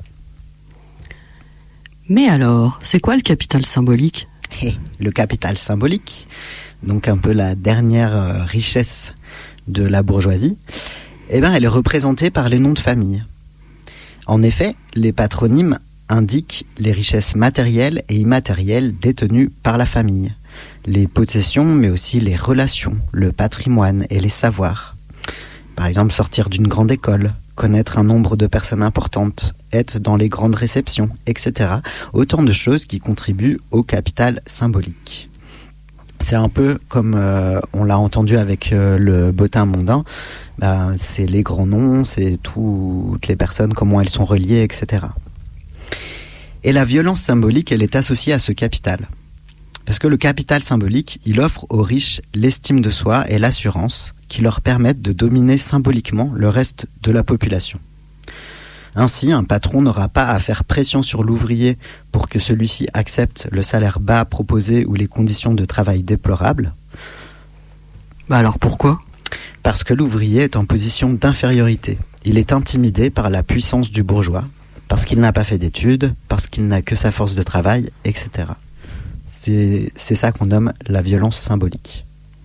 Mais alors, c'est quoi le capital symbolique ? Hey, le capital symbolique, donc un peu la dernière euh, richesse de la bourgeoisie, eh ben, elle est représentée par les noms de famille. En effet, les patronymes indiquent les richesses matérielles et immatérielles détenues par la famille. Les possessions, mais aussi les relations, le patrimoine et les savoirs. Par exemple, sortir d'une grande école, connaître un nombre de personnes importantes, être dans les grandes réceptions, et cetera. Autant de choses qui contribuent au capital symbolique. C'est un peu comme euh, on l'a entendu avec euh, le bottin mondain, bah, c'est les grands noms, c'est toutes les personnes, comment elles sont reliées, et cetera. Et la violence symbolique, elle est associée à ce capital. Parce que le capital symbolique, il offre aux riches l'estime de soi et l'assurance qui leur permettent de dominer symboliquement le reste de la population. Ainsi, un patron n'aura pas à faire pression sur l'ouvrier pour que celui-ci accepte le salaire bas proposé ou les conditions de travail déplorables. Bah alors pourquoi ? Parce que l'ouvrier est en position d'infériorité. Il est intimidé par la puissance du bourgeois, parce qu'il n'a pas fait d'études, parce qu'il n'a que sa force de travail, et cetera. C'est, c'est ça qu'on nomme la violence symbolique.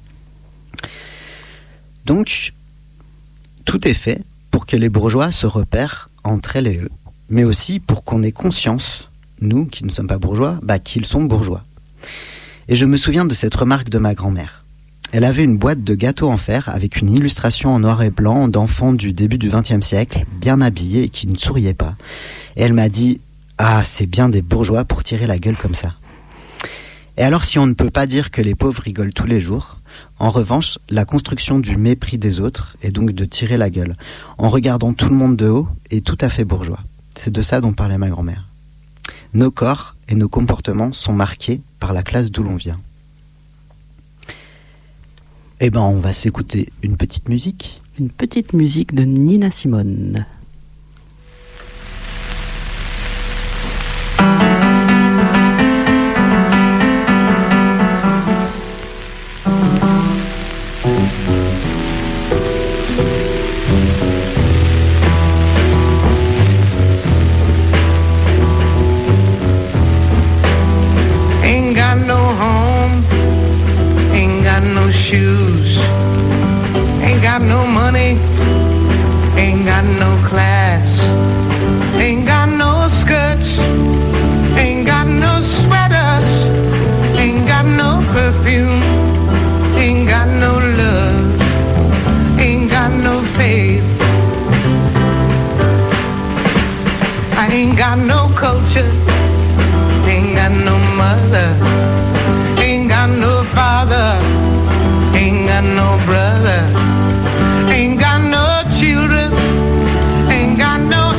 Donc, tout est fait pour que les bourgeois se repèrent entre elles et eux, mais aussi pour qu'on ait conscience, nous qui ne sommes pas bourgeois, bah, qu'ils sont bourgeois. Et je me souviens de cette remarque de ma grand-mère. Elle avait une boîte de gâteaux en fer avec une illustration en noir et blanc d'enfants du début du vingtième siècle, bien habillés et qui ne souriaient pas. Et elle m'a dit « Ah, c'est bien des bourgeois pour tirer la gueule comme ça ». Et alors si on ne peut pas dire que les pauvres rigolent tous les jours, en revanche, la construction du mépris des autres est donc de tirer la gueule, en regardant tout le monde de haut, est tout à fait bourgeois. C'est de ça dont parlait ma grand-mère. Nos corps et nos comportements sont marqués par la classe d'où l'on vient. Eh ben, on va s'écouter une petite musique. Une petite musique de Nina Simone. Ain't got no home, ain't got no shoes, ain't got no money, ain't got no class, ain't got no skirts, ain't got no sweaters, ain't got no perfume, ain't got no love, ain't got no faith. I ain't got no culture, ain't got no mother, ain't got no father, ain't got no brother, ain't got no children, ain't got no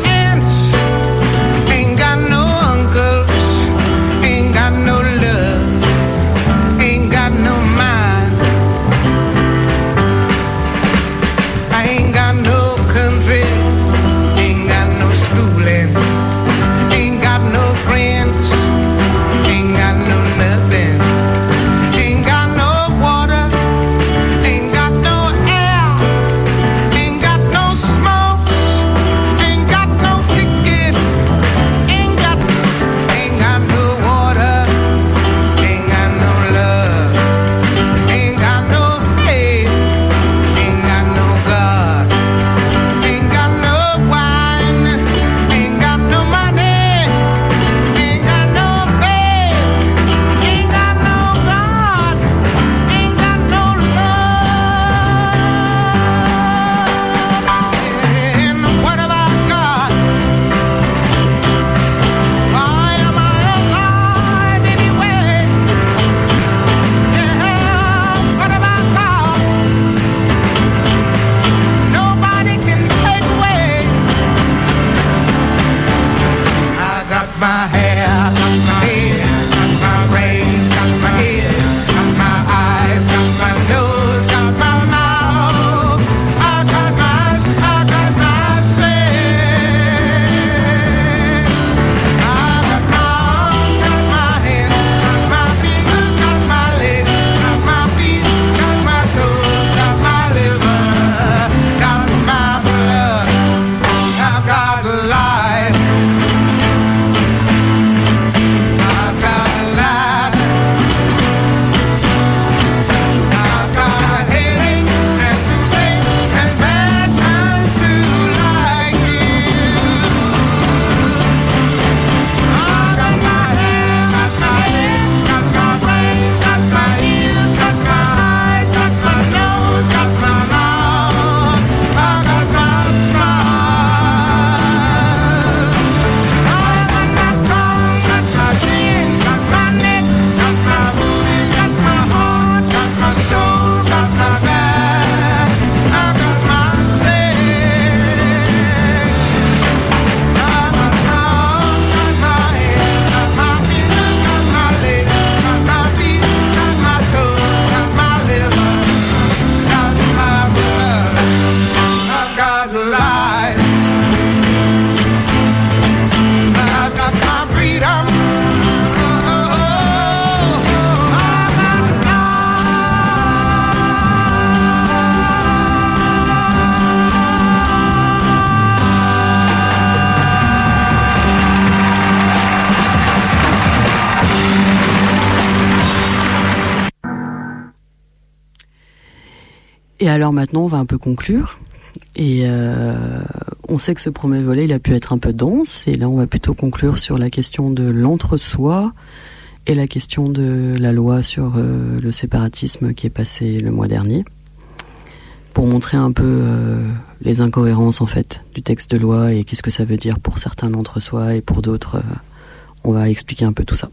Et alors maintenant, on va un peu conclure. Et euh, on sait que ce premier volet, il a pu être un peu dense. Et là, on va plutôt conclure sur la question de l'entre-soi et la question de la loi sur euh, le séparatisme qui est passée le mois dernier, pour montrer un peu euh, les incohérences en fait du texte de loi et qu'est-ce que ça veut dire pour certains l'entre-soi et pour d'autres. Euh, on va expliquer un peu tout ça.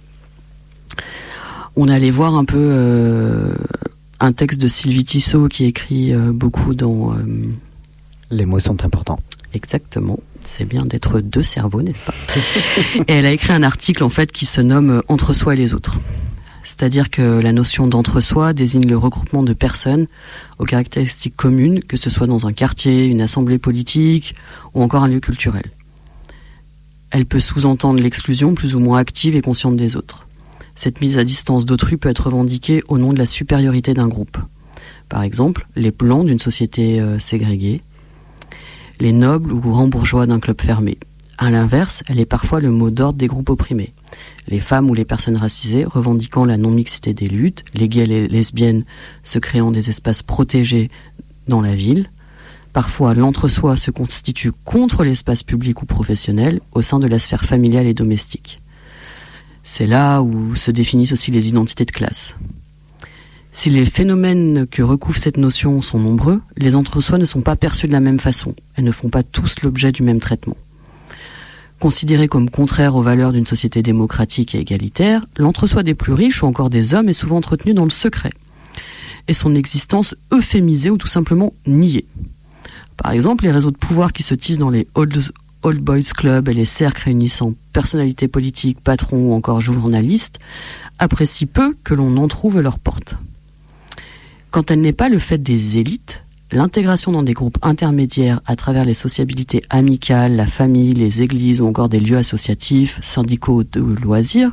On allait voir un peu euh, un texte de Sylvie Tissot qui écrit euh, beaucoup dans... Euh, Les mots sont importants. Exactement. C'est bien d'être deux cerveaux, n'est-ce pas? Et elle a écrit un article en fait qui se nomme « Entre soi et les autres ». C'est-à-dire que la notion d'entre-soi désigne le regroupement de personnes aux caractéristiques communes, que ce soit dans un quartier, une assemblée politique ou encore un lieu culturel. Elle peut sous-entendre l'exclusion plus ou moins active et consciente des autres. Cette mise à distance d'autrui peut être revendiquée au nom de la supériorité d'un groupe. Par exemple, les blancs d'une société euh, ségrégée, les nobles ou grands bourgeois d'un club fermé. À l'inverse, elle est parfois le mot d'ordre des groupes opprimés. Les femmes ou les personnes racisées revendiquant la non-mixité des luttes, les gays et les lesbiennes se créant des espaces protégés dans la ville. Parfois, l'entre-soi se constitue contre l'espace public ou professionnel au sein de la sphère familiale et domestique. C'est là où se définissent aussi les identités de classe. Si les phénomènes que recouvre cette notion sont nombreux, les entre-soi ne sont pas perçus de la même façon. Elles ne font pas tous l'objet du même traitement. Considéré comme contraire aux valeurs d'une société démocratique et égalitaire, l'entre-soi des plus riches ou encore des hommes est souvent entretenu dans le secret, et son existence euphémisée ou tout simplement niée. Par exemple, les réseaux de pouvoir qui se tissent dans les old, old boys clubs et les cercles réunissant personnalités politiques, patrons ou encore journalistes apprécient peu que l'on en trouve à leurs portes. Quand elle n'est pas le fait des élites, l'intégration dans des groupes intermédiaires à travers les sociabilités amicales, la famille, les églises ou encore des lieux associatifs, syndicaux de loisirs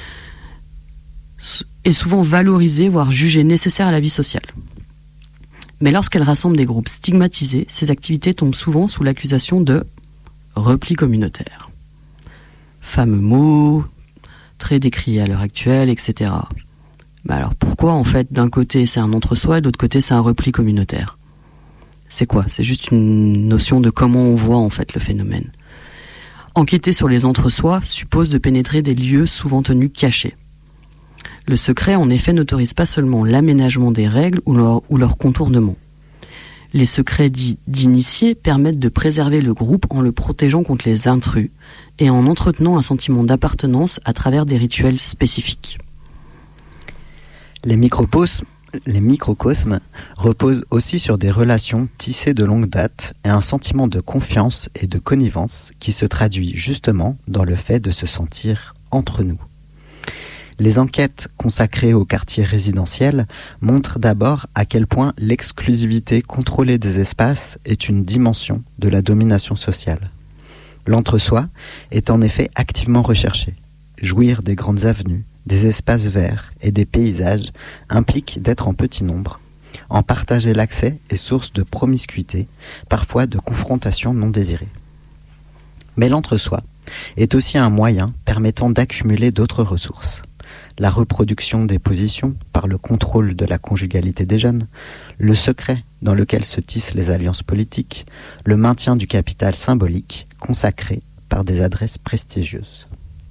est souvent valorisée, voire jugée nécessaire à la vie sociale. Mais lorsqu'elle rassemble des groupes stigmatisés, ces activités tombent souvent sous l'accusation de repli communautaire. Fameux mot, très décrié à l'heure actuelle, et cetera. Bah alors pourquoi en fait d'un côté c'est un entre-soi et de l'autre côté c'est un repli communautaire? C'est quoi? C'est juste une notion de comment on voit en fait le phénomène. Enquêter sur les entre-soi suppose de pénétrer des lieux souvent tenus cachés. Le secret en effet n'autorise pas seulement l'aménagement des règles ou leur, ou leur contournement. Les secrets dits d'initiés permettent de préserver le groupe en le protégeant contre les intrus et en entretenant un sentiment d'appartenance à travers des rituels spécifiques. Les microcosmes, les microcosmes reposent aussi sur des relations tissées de longue date et un sentiment de confiance et de connivence qui se traduit justement dans le fait de se sentir entre nous. Les enquêtes consacrées au quartier résidentiel montrent d'abord à quel point l'exclusivité contrôlée des espaces est une dimension de la domination sociale. L'entre-soi est en effet activement recherché. Jouir des grandes avenues, des espaces verts et des paysages implique d'être en petit nombre. En partager l'accès est source de promiscuité, parfois de confrontations non désirées. Mais l'entre-soi est aussi un moyen permettant d'accumuler d'autres ressources. La reproduction des positions par le contrôle de la conjugalité des jeunes, le secret dans lequel se tissent les alliances politiques, le maintien du capital symbolique consacré par des adresses prestigieuses.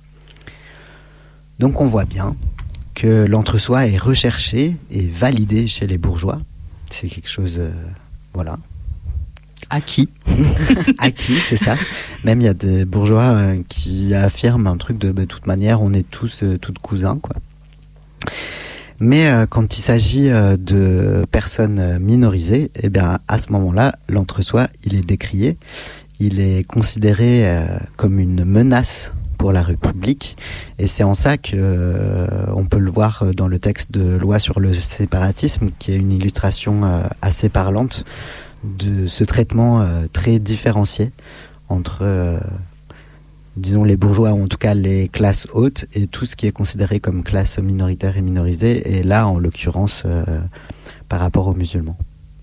Donc on voit bien que l'entre-soi est recherché et validé chez les bourgeois. C'est quelque chose, euh, voilà. Acquis. Acquis, c'est ça. Même il y a des bourgeois euh, qui affirment un truc de, de toute manière, on est tous, euh, tous cousins, quoi. Mais euh, quand il s'agit euh, de personnes minorisées, eh bien à ce moment-là, l'entre-soi, il est décrié, il est considéré euh, comme une menace pour la République, et c'est en ça que euh, on peut le voir dans le texte de loi sur le séparatisme, qui est une illustration euh, assez parlante de ce traitement euh, très différencié entre euh, disons les bourgeois, ou en tout cas les classes hautes, et tout ce qui est considéré comme classe minoritaire et minorisée, et là en l'occurrence euh, par rapport aux musulmans.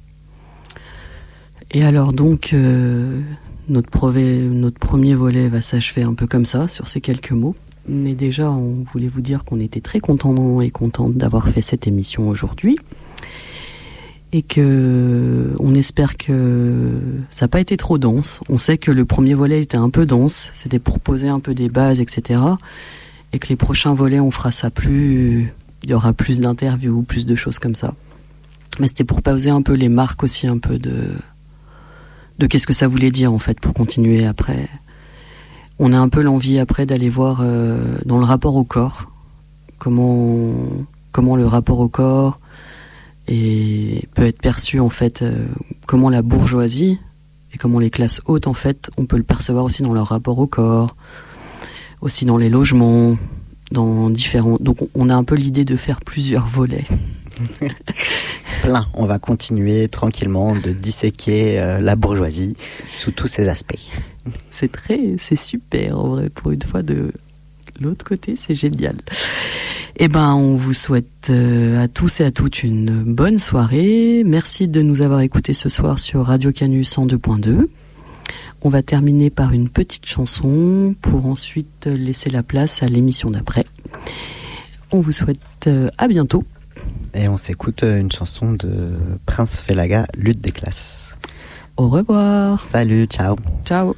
Et alors donc euh, notre, prové, notre premier volet va s'achever un peu comme ça, sur ces quelques mots. Mais déjà on voulait vous dire qu'on était très contents et contentes d'avoir fait cette émission aujourd'hui. et que on espère que ça n'a pas été trop dense. On sait que le premier volet était un peu dense, c'était pour poser un peu des bases, et cetera. Et que les prochains volets, on fera ça plus... Il y aura plus d'interviews, plus de choses comme ça. Mais c'était pour poser un peu les marques aussi, un peu de... de qu'est-ce que ça voulait dire, en fait, pour continuer après. On a un peu l'envie, après, d'aller voir euh, dans le rapport au corps, comment, comment le rapport au corps et peut être perçu en fait, euh, comment la bourgeoisie et comment les classes hautes en fait, on peut le percevoir aussi dans leur rapport au corps, aussi dans les logements, dans différents. Donc on a un peu l'idée de faire plusieurs volets. Plein. On va continuer tranquillement de disséquer euh, la bourgeoisie sous tous ses aspects. C'est très, c'est super en vrai pour une fois de l'autre côté, c'est génial. Eh ben, on vous souhaite euh, à tous et à toutes une bonne soirée. Merci de nous avoir écoutés ce soir sur Radio Canu cent deux point deux. On va terminer par une petite chanson pour ensuite laisser la place à l'émission d'après. On vous souhaite euh, à bientôt. Et on s'écoute une chanson de Prince Félaga, Lutte des classes. Au revoir. Salut, ciao. Ciao.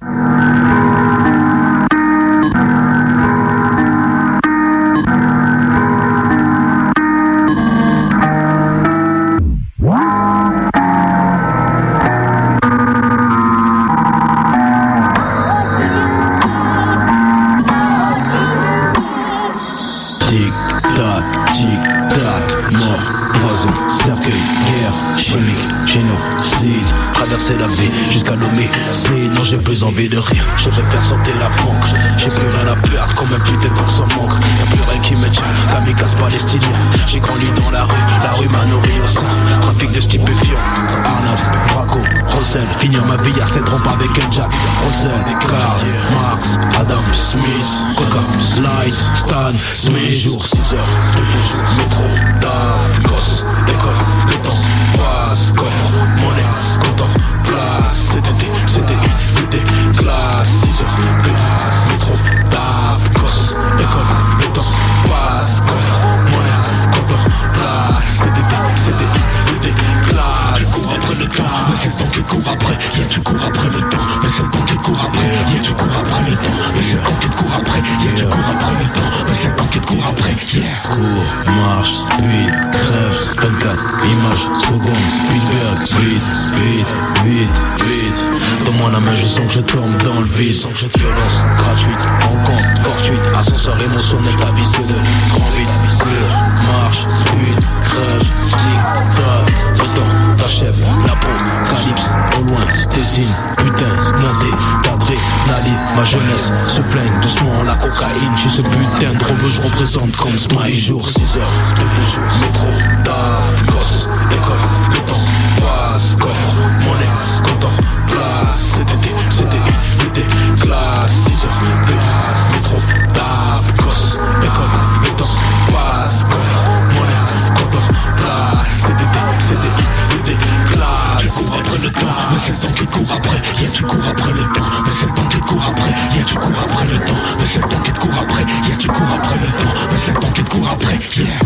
Traverser la vie jusqu'à l'homicide. Non, j'ai plus envie de rire, je vais faire sauter la banque. J'ai plus rien à perdre, comme un putain de course en manque. Y'a plus rien qui me tient, kamikaze palestinien. J'ai grandi dans la rue, la rue m'a nourri au sein. Trafic de stupéfiants, Arnaud, Fraco, Russell. Finir ma vie à cette rompe avec un Jack Russell, Karl, Marx, Adam Smith, Coca, Light, Stan Smith. Jour six heures, debout, métro, taf, gosse, école, le temps passe, coffre, monnaie, comptant, place. C'était, c'était, c'était, classe, six heures, glace, métro, taf, gosse, école, le temps passe, coffre, monnaie, comptant, place. C'était, c'était, c'était, classe. Tu cours après le temps, mais c'est le temps qui court après. Yeah, tu cours après le temps, mais c'est le temps qui court après. Yeah, tu cours après le temps, mais c'est le temps qui te court après. Yeah, tu cours après le temps, mais c'est le temps qui te court après. Yeah. Cours, marche, speed, crève, vingt-quatre images, secondes, Spielberg, vite, vite, vite, vite. Donne-moi la main, je sens que je tombe dans le vide. Sans que j'ai de violence, gratuite, rencontre, fortuite. Ascenseur émotionnel, ta vie c'est le grand vide. Cours, marche, speed, crève, tic, tac. Le temps t'achève, l'apocalypse, au loin, se dessine. Putain, monté, d'adrénaline. Ma jeunesse se flingue doucement, la cocaïne. J'ai ce putain de rebeu, je représente comme Smile. Jour, six heures, debout, métro, taf, gosse, école, le temps passe, coffre, monnaie, comptant, place. C'était, c'était, c'était, classe, six heures, glace, métro, taf, gosse, école, le temps passe, coffre, monnaie, comptant, place. C'était, c'était, c'était, classe. Tu cours après le temps, mais c'est le temps qui te court après. Yeah, tu cours après le temps, mais c'est le temps qui te court après. Yeah, tu cours après le temps, mais c'est le temps qui te court après. Yeah, tu cours après le temps, mais c'est le temps qui te court après.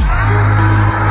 Yeah.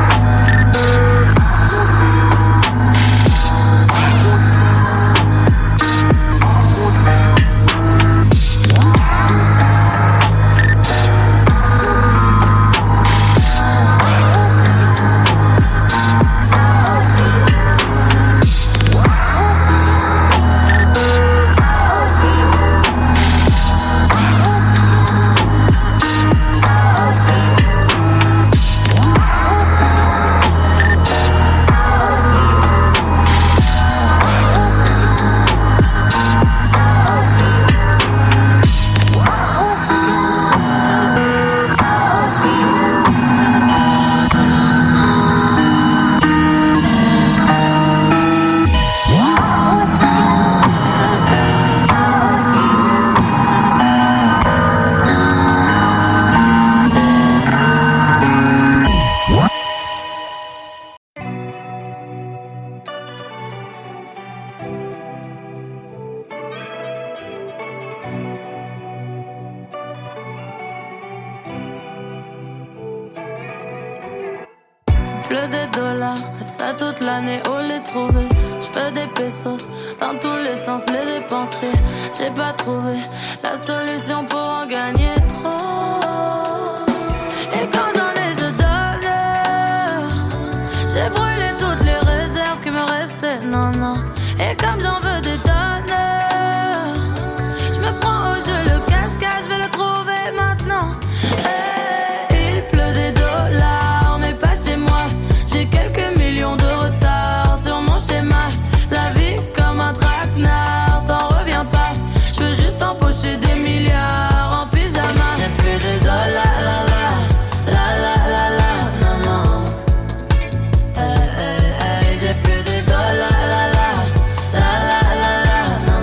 pleut des dollars, ça toute l'année, où les trouver? J'fais des pesos, dans tous les sens les dépenser. J'ai pas trouvé la solution pour en gagner trop. Et quand j'en ai, je donne. J'ai brûlé toutes les réserves qui me restaient, non, non. Et comme j'en veux des tonnes, j'me prends au jeu le cache-cache, j'vais le trouver maintenant. Hey, il pleut des dollars, mais pas chez moi. J'ai quelques millions de retard sur mon schéma. La vie comme un traquenard, t'en reviens pas. J'veux juste empocher des milliards en pyjama. J'ai plus de dollars, la la, la la la la, non non. Hey, hey, hey, j'ai plus de dollars, la la, la la la la, non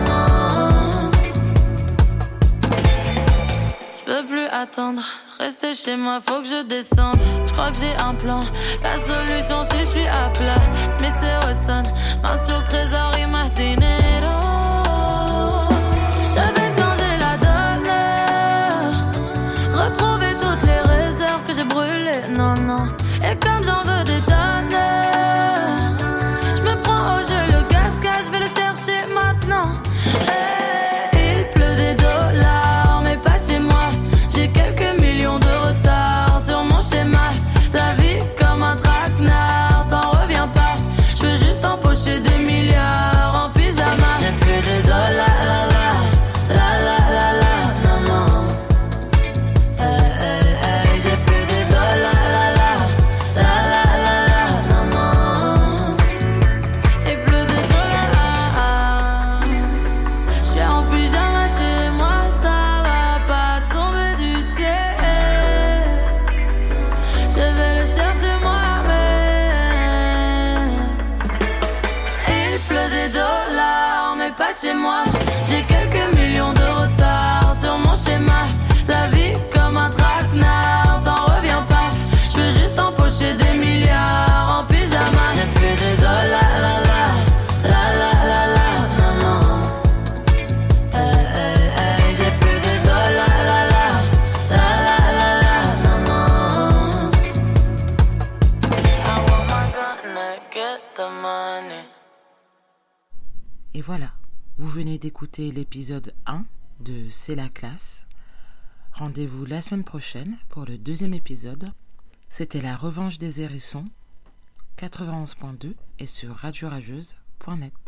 non. J'peux plus attendre. Rester chez moi, faut que je descende. J'crois que j'ai un plan. La solution, si j'suis à plat. Smith et Wesson, main sur le trésor, il m'a dinero. J'avais changé la donne. Retrouver toutes les réserves que j'ai brûlées, non, non. Et comme j'en veux des tonnes, j'me prends au jeu le cache-cache, j'vais le chercher maintenant. Hey, il pleut des dollars, mais pas chez moi. J'ai quelques millions de retard sur mon schéma. La vie comme un traquenard, t'en reviens pas. J'veux juste empocher des milliards en pyjama. J'ai plus de dollars, la la, la la la la, non non. Hey, hey, hey, j'ai plus de dollars, la la, la la la la, non non. Et plus de dollars. J'suis en pyjama chez moi, ça va pas tomber du ciel. Je vais le chercher moi-même. Il pleut des dollars, mais pas chez moi. J'ai quelques millions de retard sur mon schéma. La vie comme un traquenard, t'en reviens pas. J'veux juste empocher des milliards en pyjama. J'ai plus de dollars, la la, la la la la, non non. Hey, hey, hey, j'ai plus de dollars, la la, la la la la, non non. How am I gonna get the money? Et voilà, vous venez d'écouter l'épisode un de C'est la classe. Rendez-vous la semaine prochaine pour le deuxième épisode. C'était la revanche des hérissons, quatre-vingt-onze point deux et sur radio rageuse point net.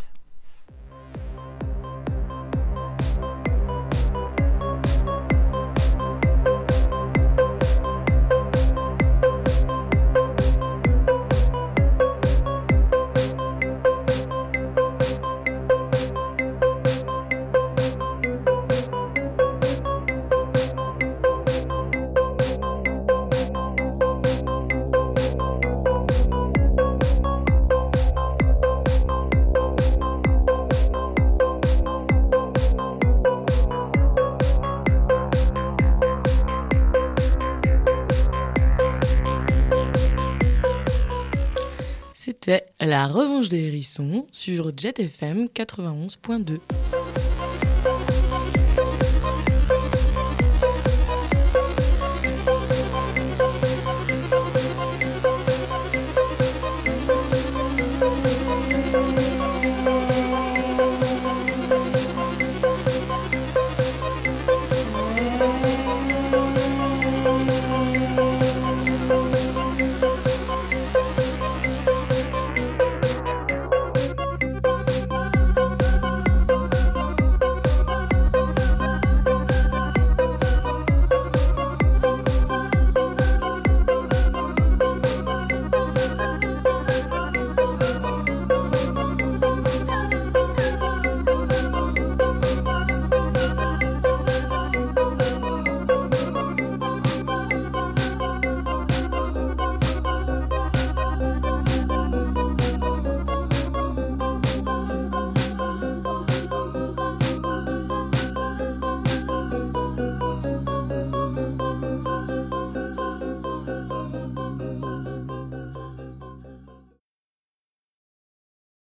C'était la revanche des hérissons sur Jet F M quatre-vingt-onze point deux.